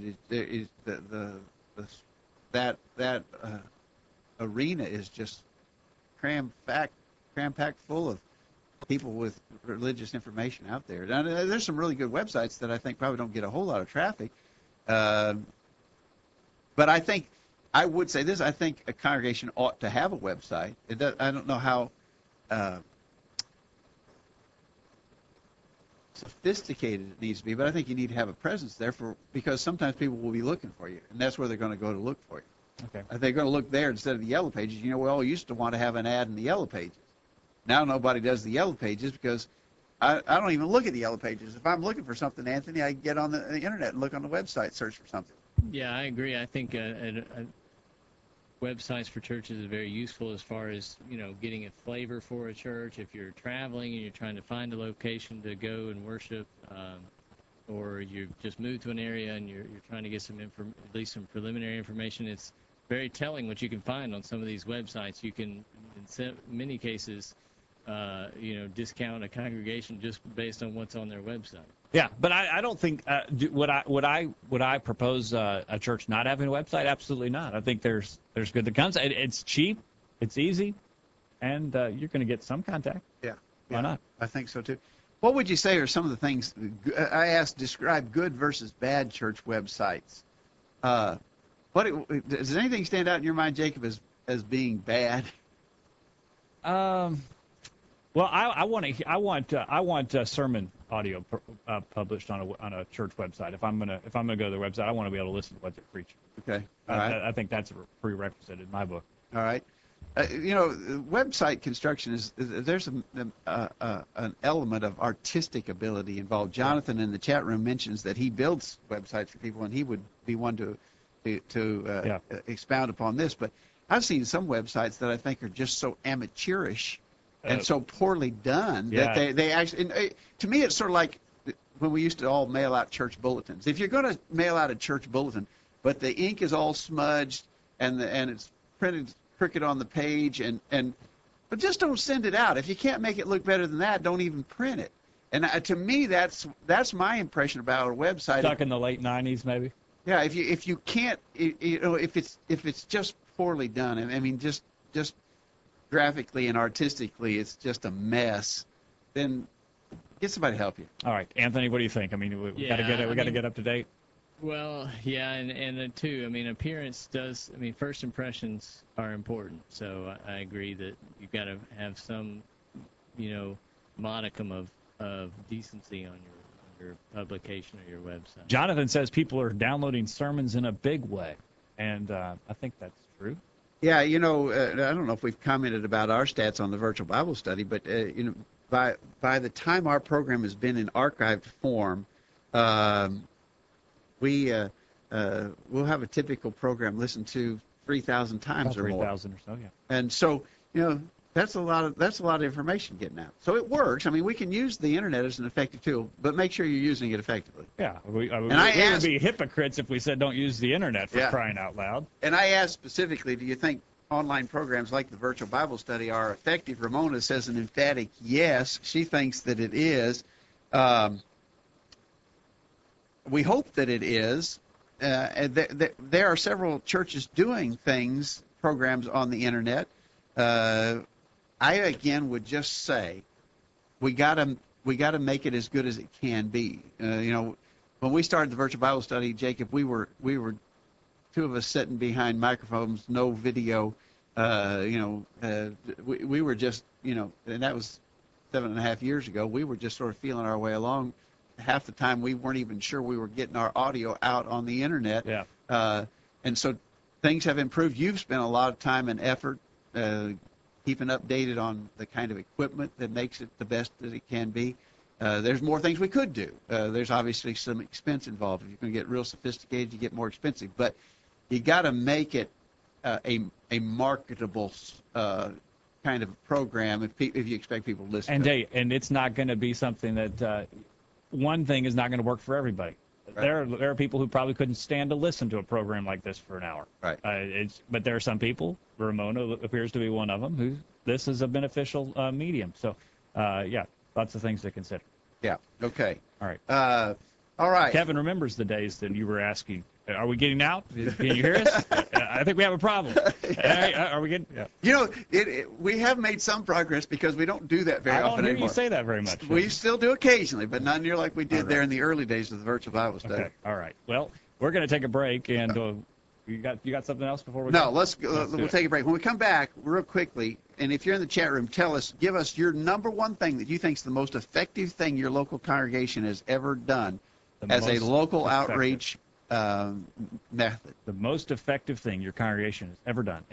that arena is just cram packed full of people with religious information out there. Now, there's some really good websites that I think probably don't get a whole lot of traffic. But I think I would say this: I think a congregation ought to have a website. I don't know how sophisticated it needs to be, but I think you need to have a presence there because sometimes people will be looking for you, and that's where they're going to go to look for you. Okay. They're going to look there instead of the yellow pages. You know, we all used to want to have an ad in the yellow pages. Now nobody does the yellow pages because I don't even look at the yellow pages. If I'm looking for something, Anthony, I get on the internet and look on the website, search for something. Yeah, I agree. I think websites for churches is very useful as far as, getting a flavor for a church. If you're traveling and you're trying to find a location to go and worship, or you've just moved to an area and you're trying to get at least some preliminary information, it's very telling what you can find on some of these websites. You can, in many cases, discount a congregation just based on what's on their website. Yeah, but I don't think would I propose a church not having a website? Absolutely not. I think there's good that comes. It's cheap, it's easy, and you're going to get some contact. Yeah. Why not? I think so too. What would you say are some of the things I asked? Describe good versus bad church websites. Does anything stand out in your mind, Jacob, as being bad? Well, I want sermon audio published on a church website. If I'm gonna go to their website, I want to be able to listen to what they're preaching. Okay. All right. I think that's a prerequisite in my book. All right. Website construction there's an element of artistic ability involved. Jonathan in the chat room mentions that he builds websites for people, and he would be one to expound upon this. But I've seen some websites that I think are just so amateurish and so poorly done that they actually. To me, it's sort of like when we used to all mail out church bulletins. If you're going to mail out a church bulletin, but the ink is all smudged and it's printed crooked on the page, but just don't send it out. If you can't make it look better than that, don't even print it. And to me, that's my impression about a website. Stuck in the late '90s, maybe. Yeah, if you can't, if it's just poorly done, I mean, just graphically and artistically, it's just a mess. Then get somebody to help you. All right, Anthony, what do you think? I mean, we got to get up to date. Well, yeah, and too, I mean, appearance does. I mean, first impressions are important. So I agree that you've got to have some, modicum of decency on your publication or your website. Jonathan says people are downloading sermons in a big way, and I think that's true. Yeah, I don't know if we've commented about our stats on the virtual Bible study, but by the time our program has been in archived form, we'll have a typical program listened to 3,000 times or more. 3,000 or so, yeah. And so, that's a lot of information getting out. So it works. I mean, we can use the internet as an effective tool, but make sure you're using it effectively. Yeah, we would be hypocrites if we said don't use the internet for crying out loud. And I asked specifically, do you think online programs like the virtual Bible study are effective? Ramona says an emphatic yes. She thinks that it is. We hope that it is. There are several churches doing programs on the internet. I again would just say we got to make it as good as it can be. When we started the virtual Bible study, Jacob, we were two of us sitting behind microphones, no video. We were just, and that was 7.5 years ago. We were just sort of feeling our way along. Half the time we weren't even sure we were getting our audio out on the internet. Yeah. And so things have improved. You've spent a lot of time and effort keeping updated on the kind of equipment that makes it the best that it can be. There's more things we could do. There's obviously some expense involved. If you're going to get real sophisticated, you get more expensive. But you got to make it a marketable kind of program if you expect people to listen to it. And it's not going to be something that one thing is not going to work for everybody. Right. There are people who probably couldn't stand to listen to a program like this for an hour. Right. But there are some people, Ramona appears to be one of them, who this is a beneficial medium. So, lots of things to consider. Yeah. Okay. All right. All right. Kevin remembers the days that you were asking Are we getting out? Can you hear us? I think we have a problem. Are we getting? Yeah. You know, we have made some progress because we don't do that very I don't often hear anymore. you say that very much. We still do occasionally, but not near like we did All right. there in the early days of the virtual Bible study. Okay. All right. Well, we're going to take a break, and you got something else before we? No, go? we'll take a break. When we come back, real quickly, and if you're in the chat room, give us your number one thing that you think is the most effective thing your local congregation has ever done as a local outreach method. The most effective thing your congregation has ever done.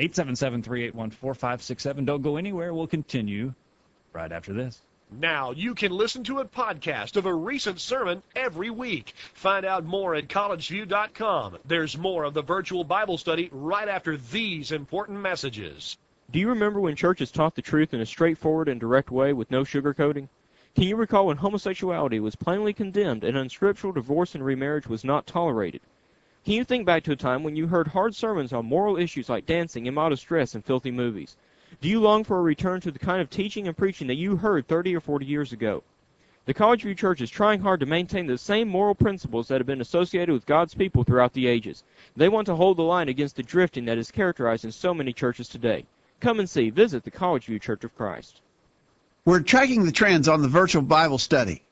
877-381-4567. Don't go anywhere. We'll continue right after this. Now you can listen to a podcast of a recent sermon every week. Find out more at collegeview.com. There's more of the virtual Bible study right after these important messages. Do you remember when churches taught the truth in a straightforward and direct way with no sugarcoating? Can you recall when homosexuality was plainly condemned and unscriptural divorce and remarriage was not tolerated? Can you think back to a time when you heard hard sermons on moral issues like dancing, immodest dress, and filthy movies? Do you long for a return to the kind of teaching and preaching that you heard 30 or 40 years ago? The College View Church is trying hard to maintain the same moral principles that have been associated with God's people throughout the ages. They want to hold the line against the drifting that is characterized in so many churches today. Come and see. Visit the College View Church of Christ. We're tracking the trends on the virtual Bible study.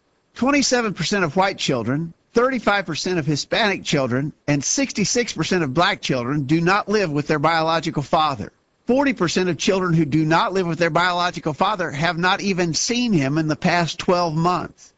27% of white children, 35% of Hispanic children, and 66% of black children do not live with their biological father. 40% of children who do not live with their biological father have not even seen him in the past 12 months.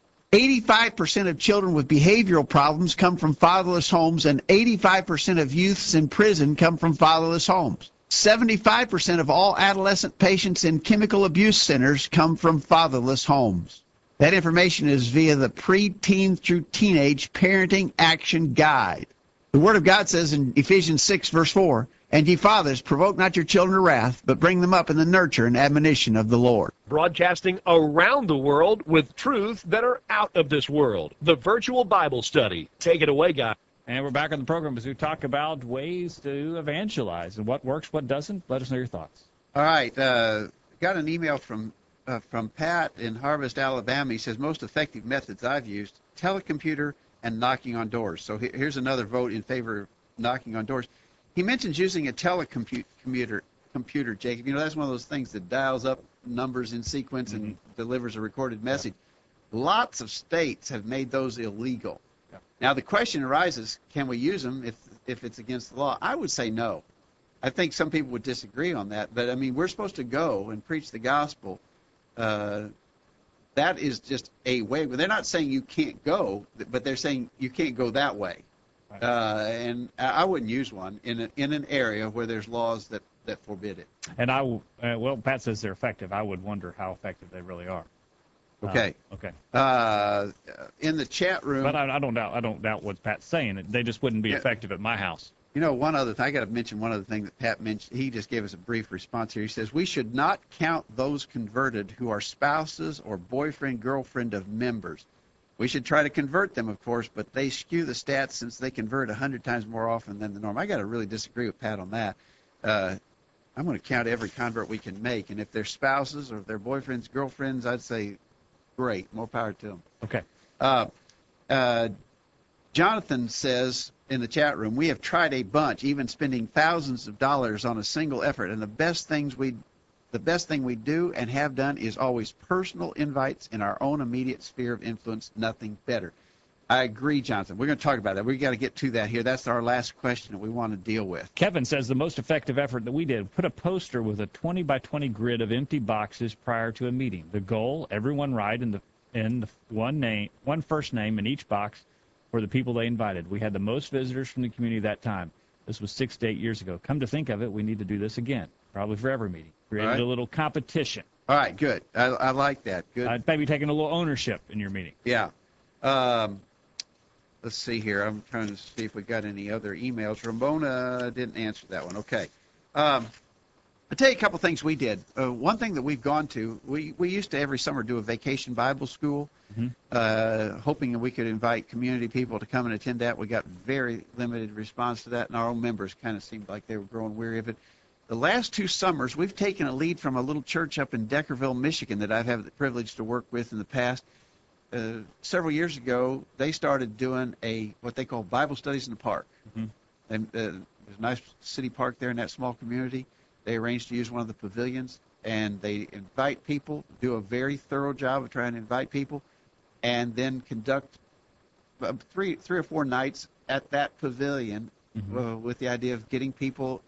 85% of children with behavioral problems come from fatherless homes, and 85% of youths in prison come from fatherless homes. 75% of all adolescent patients in chemical abuse centers come from fatherless homes. That information is via the Preteen through Teenage Parenting Action Guide. The Word of God says in Ephesians 6, verse 4, "And ye fathers, provoke not your children to wrath, but bring them up in the nurture and admonition of the Lord." Broadcasting around the world with truths that are out of this world. The virtual Bible study. Take it away, guys. And we're back on the program as we talk about ways to evangelize and what works, what doesn't. Let us know your thoughts. All right. Got an email from Pat in Harvest, Alabama. He says, most effective methods I've used, telecomputer and knocking on doors. So here's another vote in favor of knocking on doors. He mentions using a computer, Jacob. You know, that's one of those things that dials up numbers in sequence and delivers a recorded message. Lots of states have made those illegal. Now, the question arises, can we use them if it's against the law? I would say no. I think some people would disagree on that, but, I mean, we're supposed to go and preach the gospel. That is just a way. They're not saying you can't go, but they're saying you can't go that way. Right. And I wouldn't use one in an area where there's laws that forbid it. And well, Pat says they're effective. I would wonder how effective they really are. Okay. Okay. In the chat room. But I don't doubt what Pat's saying. They just wouldn't be effective at my house. You know, one other thing, I got to mention one other thing that Pat mentioned. He just gave us a brief response here. He says, we should not count those converted who are spouses or boyfriend, girlfriend of members. We should try to convert them, of course, but they skew the stats since they convert 100 times more often than the norm. I got to really disagree with Pat on that. I'm going to count every convert we can make, and if they're spouses or if they're boyfriends, girlfriends, I'd say great, more power to them. Okay. Jonathan says in the chat room, we have tried a bunch, even spending thousands of dollars on a single effort, and the best thing we do and have done is always personal invites in our own immediate sphere of influence, nothing better. I agree, Jonathan. We're going to talk about that. We've got to get to that here. That's our last question that we want to deal with. Kevin says the most effective effort that we did, put a poster with a 20 by 20 grid of empty boxes prior to a meeting. The goal, everyone write in the one first name in each box for the people they invited. We had the most visitors from the community that time. This was 6 to 8 years ago. Come to think of it, we need to do this again, probably for every meeting. Created a little competition. All right, good. I like that. Good. Maybe taking a little ownership in your meeting. Yeah. Let's see here. I'm trying to see if we got any other emails. Ramona didn't answer that one. Okay. I'll tell you a couple things we did. One thing that we've gone to, we used to every summer do a vacation Bible school, hoping that we could invite community people to come and attend that. We got very limited response to that, and our own members kind of seemed like they were growing weary of it. The last 2 summers, we've taken a lead from a little church up in Deckerville, Michigan that I've had the privilege to work with in the past. several years ago, they started doing what they call Bible studies in the park. Mhm. And there's a nice city park there in that small community. They arranged to use one of the pavilions, and they invite people, do a very thorough job of trying to invite people, and then conduct three or four nights at that pavilion with the idea of getting people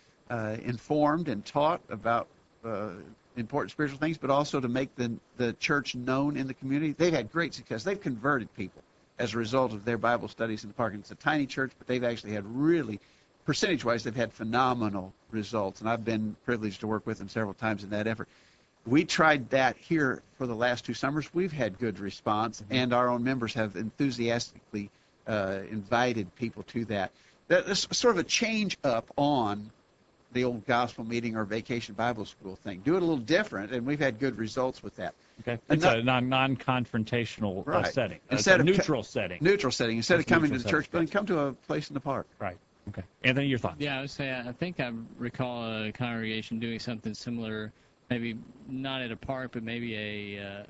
informed and taught about important spiritual things, but also to make the church known in the community. They've had great success. They've converted people as a result of their Bible studies in the park. And it's a tiny church, but they've actually had really, percentage-wise, they've had phenomenal results. And I've been privileged to work with them several times in that effort. We tried that here for the last 2 summers. We've had good response, and our own members have enthusiastically invited people to that. That's sort of a change up on the old gospel meeting or vacation Bible school thing. Do it a little different, and we've had good results with that. Okay. It's a non-confrontational Right. setting. Instead It's a of neutral setting. Neutral setting. Instead of coming to neutral the church setting. building, come to a place in the park. Right. Okay. Anthony, your thoughts? Yeah, I would say I think I recall a congregation doing something similar, maybe not at a park, but maybe a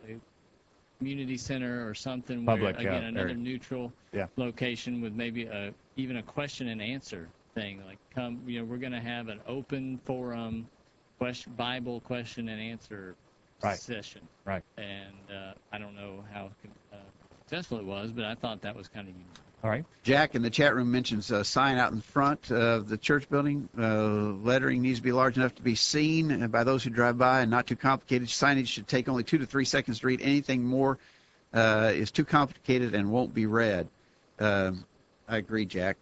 community center or something. Public, where, again, yeah, another area. neutral Yeah. location with maybe even a question and answer thing. Like, we're going to have an open forum, Bible question and answer Right. session. Right. And I don't know how successful it was, but I thought that was kind of unique. All right. Jack in the chat room mentions a sign out in front of the church building. Lettering needs to be large enough to be seen by those who drive by and not too complicated. Signage should take only 2 to 3 seconds to read. Anything more is too complicated and won't be read. I agree, Jack,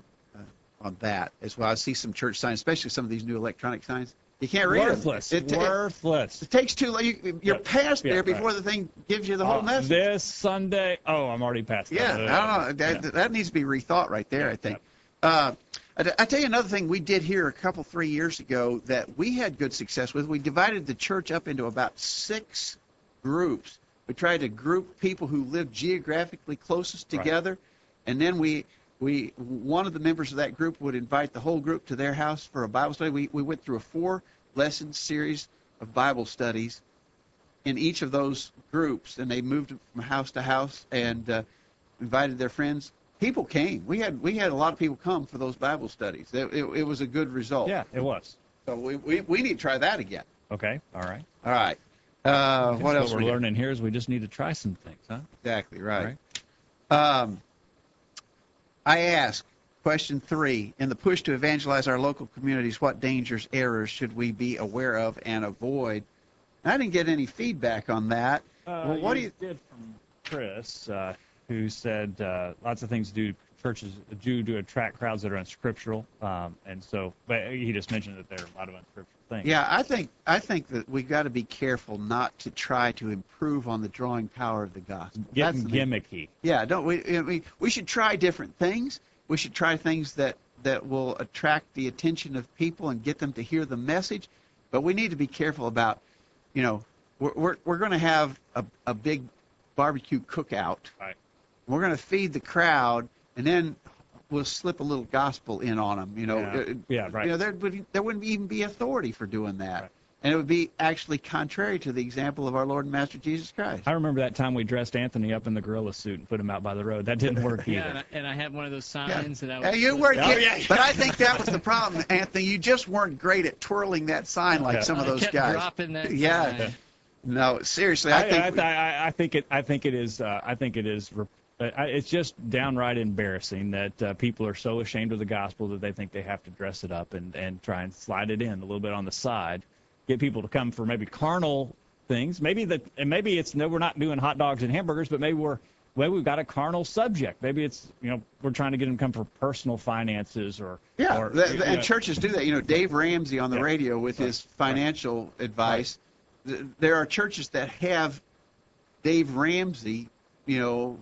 on that as well. I see some church signs, especially some of these new electronic signs. You can't read Worthless. them. Worthless. It takes too long. You're Yep. past there Yeah, before right. the thing gives you the whole message. This Sunday. Oh, I'm already past that. Yeah, I don't know. That needs to be rethought right there, I think. I tell you another thing we did here 3 years ago that we had good success with. We divided the church up into about 6 groups. We tried to group people who lived geographically closest together, and then one of the members of that group would invite the whole group to their house for a Bible study. We went through a 4-lesson series of Bible studies in each of those groups, and they moved from house to house and invited their friends. People came. We had a lot of people come for those Bible studies. It was a good result. Yeah, it was. So we need to try that again. Okay. All right. All right. What else we're we got? learning here is we just need to try some things, huh? Exactly right. All I ask, question 3, in the push to evangelize our local communities, what dangers, errors should we be aware of and avoid? I didn't get any feedback on that. Well, what do you did from Chris, who said lots of things churches do to attract crowds that are unscriptural, and so, but he just mentioned that there are a lot of unscriptural things. Yeah, I think that we've got to be careful not to try to improve on the drawing power of the gospel. Getting That's the main- gimmicky. Yeah, don't we should try different things. We should try things that will attract the attention of people and get them to hear the message. But we need to be careful about, we're going to have a big barbecue cookout. Right. We're going to feed the crowd, and then we'll slip a little gospel in on them. Yeah, right. There wouldn't even be authority for doing that. Right. And it would be actually contrary to the example of our Lord and Master Jesus Christ. I remember that time we dressed Anthony up in the gorilla suit and put him out by the road. That didn't work either. Yeah, and I had one of those signs that I Yeah, was. you were, Oh, yeah. but I think that was the problem, Anthony. You just weren't great at twirling that sign like Yeah. some of I those kept guys. dropping that Yeah. sign. No, seriously, I think think it is. It's just downright embarrassing that people are so ashamed of the gospel that they think they have to dress it up and try and slide it in a little bit on the side, get people to come for maybe carnal things. Maybe it's no, we're not doing hot dogs and hamburgers, but maybe we've got a carnal subject. Maybe it's we're trying to get them to come for personal finances or and churches do that. Dave Ramsey on the radio with his financial advice. There are churches that have Dave Ramsey, on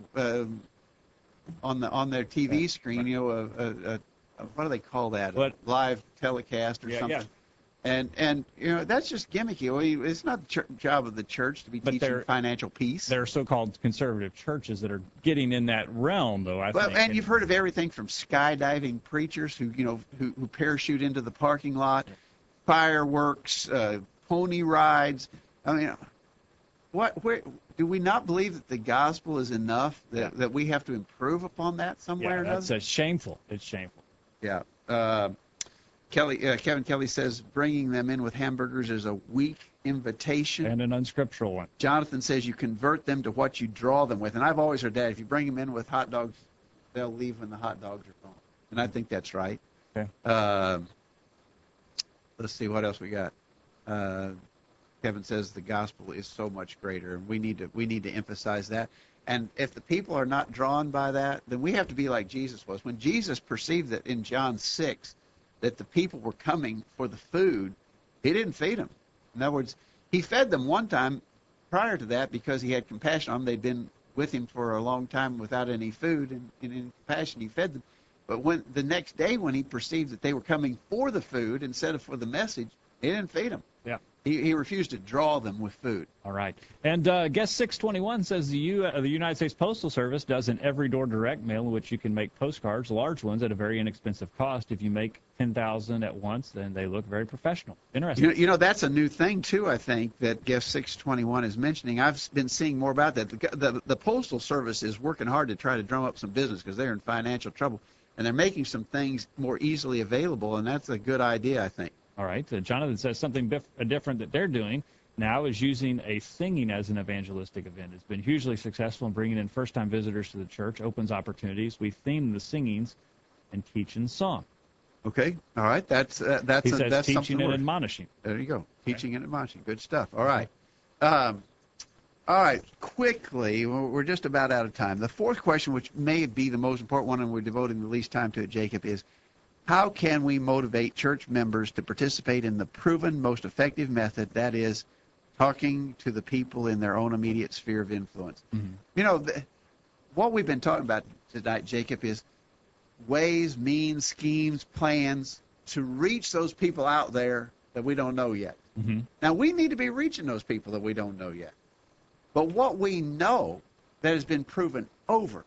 their TV screen. What do they call that? What? A live telecast or something. Yeah. And that's just gimmicky. It's not the job of the church to be teaching financial peace. There are so-called conservative churches that are getting in that realm, though. I think. And you've heard of everything from skydiving preachers who parachute into the parking lot, fireworks, pony rides. I mean, do we not believe that the gospel is enough, that we have to improve upon that somewhere or that's another? shameful. It's shameful. Yeah. Kevin Kelly says bringing them in with hamburgers is a weak invitation. And an unscriptural one. Jonathan says you convert them to what you draw them with. And I've always heard that if you bring them in with hot dogs, they'll leave when the hot dogs are gone. And I think that's right. Okay. Let's see what else we got. Kevin says the gospel is so much greater, and we need to emphasize that. And if the people are not drawn by that, then we have to be like Jesus was. When Jesus perceived that in John 6 that the people were coming for the food, he didn't feed them. In other words, he fed them one time prior to that because he had compassion on them. They'd been with him for a long time without any food, and in compassion he fed them. But when the next day when he perceived that they were coming for the food instead of for the message, he didn't feed them. Yeah. He refused to draw them with food. All right. And guest 621 says the United States Postal Service does an every-door direct mail in which you can make postcards, large ones, at a very inexpensive cost. If you make 10,000 at once, then they look very professional. Interesting. You know, that's a new thing, too, I think, that guest 621 is mentioning. I've been seeing more about that. The Postal Service is working hard to try to drum up some business because they're in financial trouble, and they're making some things more easily available, and that's a good idea, I think. All right. Jonathan says something different that they're doing now is using a singing as an evangelistic event. It's been hugely successful in bringing in first-time visitors to the church, opens opportunities. We theme the singings and teaching song. Okay. All right. That's teaching something and admonishing. There you go. Okay. Teaching and admonishing. Good stuff. All right. All right. Quickly, we're just about out of time. The fourth question, which may be the most important one, and we're devoting the least time to it, Jacob, is how can we motivate church members to participate in the proven most effective method, that is, talking to the people in their own immediate sphere of influence? Mm-hmm. You know, what we've been talking about tonight, Jacob, is ways, means, schemes, plans to reach those people out there that we don't know yet. Mm-hmm. Now, we need to be reaching those people that we don't know yet. But what we know that has been proven over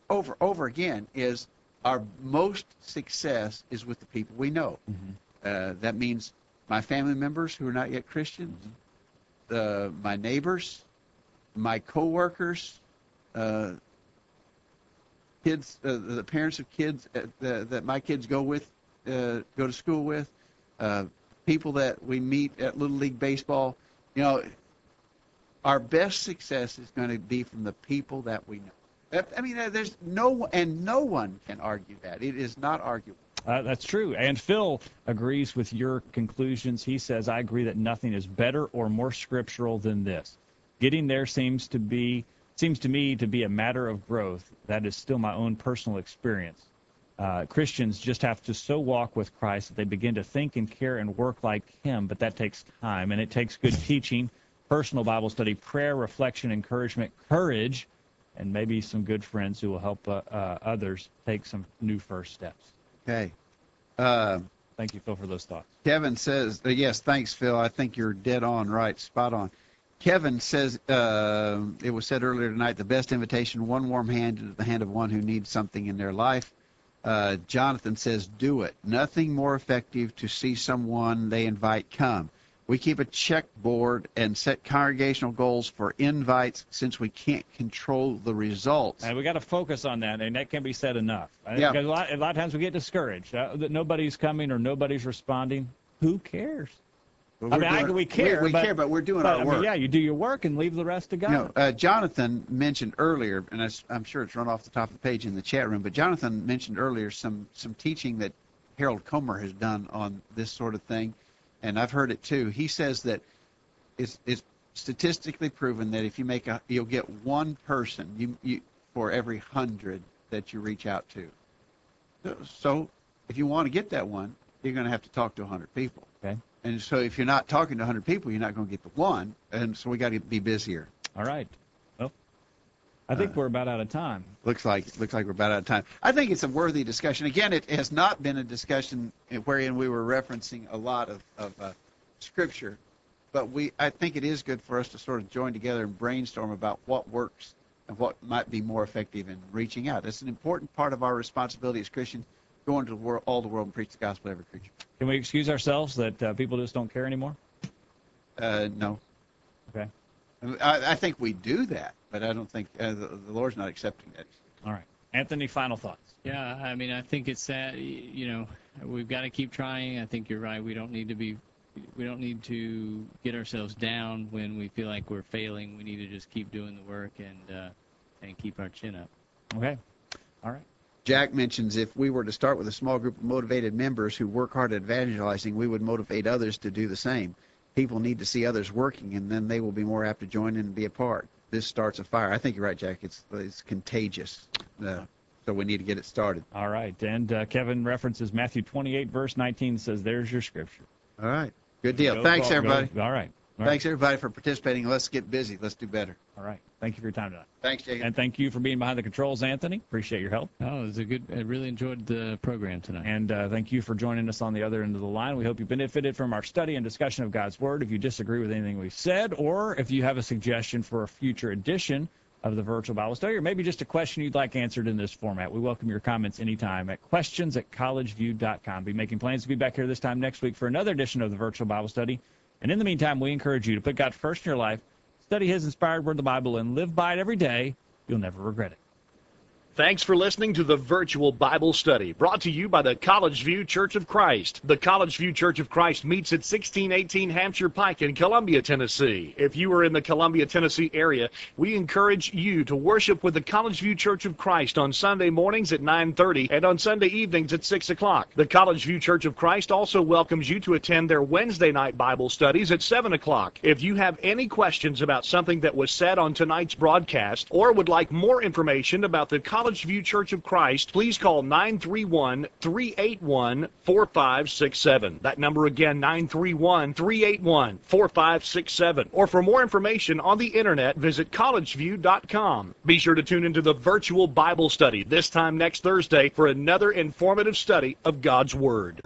again is our most success is with the people we know. Mm-hmm. That means my family members who are not yet Christians, my neighbors, my coworkers, kids, the parents of kids that my kids go to school with, people that we meet at Little League Baseball. You know, our best success is going to be from the people that we know. I mean, no one can argue that. It is not arguable. That's true. And Phil agrees with your conclusions. He says, I agree that nothing is better or more scriptural than this. Getting there seems to me to be a matter of growth. That is still my own personal experience. Christians just have to so walk with Christ that they begin to think and care and work like him, but that takes time, and it takes good teaching, personal Bible study, prayer, reflection, encouragement, courage, and maybe some good friends who will help others take some new first steps. Okay. Thank you, Phil, for those thoughts. Kevin says, yes, thanks, Phil. I think you're dead on, right, spot on. Kevin says, it was said earlier tonight, the best invitation, one warm hand into the hand of one who needs something in their life. Jonathan says, do it. Nothing more effective to see someone they invite come. We keep a checkboard and set congregational goals for invites since we can't control the results. And we got to focus on that, and that can't be said enough. Yeah. Because a lot of times we get discouraged that nobody's coming or nobody's responding. Who cares? We care. We care, but we're doing our work. Yeah, you do your work and leave the rest to God. You know, Jonathan mentioned earlier, and I'm sure it's run off the top of the page in the chat room, but Jonathan mentioned earlier some teaching that Harold Comer has done on this sort of thing. And I've heard it too. He says that it's statistically proven that if you'll get one person you for every 100 that you reach out to. So if you want to get that one, you're going to have to talk to 100 people. Okay. And so if you're not talking to 100 people, you're not going to get the one. And so we got to be busier. All right. Well, I think we're about out of time. Looks like we're about out of time. I think it's a worthy discussion. Again, it has not been a discussion wherein we were referencing a lot of Scripture, but I think it is good for us to sort of join together and brainstorm about what works and what might be more effective in reaching out. It's an important part of our responsibility as Christians, go into all the world and preach the gospel to every creature. Can we excuse ourselves that people just don't care anymore? No. Okay. I think we do that, but I don't think the Lord's not accepting that. All right. Anthony, final thoughts. Yeah, I mean, I think it's that, we've got to keep trying. I think you're right. We don't need to get ourselves down when we feel like we're failing. We need to just keep doing the work and keep our chin up. Okay. All right. Jack mentions if we were to start with a small group of motivated members who work hard at evangelizing, we would motivate others to do the same. People need to see others working, and then they will be more apt to join in and be a part. This starts a fire. I think you're right, Jack. It's contagious. So we need to get it started. All right. And Kevin references Matthew 28, verse 19, says, there's your scripture. All right. Good deal. Go, Thanks, everybody. All right. Thanks, everybody, for participating. Let's get busy. Let's do better. All right. Thank you for your time tonight. Thanks, Jacob. And thank you for being behind the controls, Anthony. Appreciate your help. Oh, it was I really enjoyed the program tonight. And thank you for joining us on the other end of the line. We hope you benefited from our study and discussion of God's Word. If you disagree with anything we've said, or if you have a suggestion for a future edition of the Virtual Bible Study, or maybe just a question you'd like answered in this format, we welcome your comments anytime at questions@collegeview.com. Be making plans to be back here this time next week for another edition of the Virtual Bible Study. And in the meantime, we encourage you to put God first in your life, study His inspired Word, the Bible, and live by it every day. You'll never regret it. Thanks for listening to the Virtual Bible Study, brought to you by the College View Church of Christ. The College View Church of Christ meets at 1618 Hampshire Pike in Columbia, Tennessee. If you are in the Columbia, Tennessee area, we encourage you to worship with the College View Church of Christ on Sunday mornings at 9:30 and on Sunday evenings at 6 o'clock. The College View Church of Christ also welcomes you to attend their Wednesday night Bible studies at 7 o'clock. If you have any questions about something that was said on tonight's broadcast, or would like more information about the College View Church of Christ, please call 931-381-4567. That number again, 931-381-4567. Or for more information on the internet, visit collegeview.com. Be sure to tune into the Virtual Bible Study this time next Thursday for another informative study of God's Word.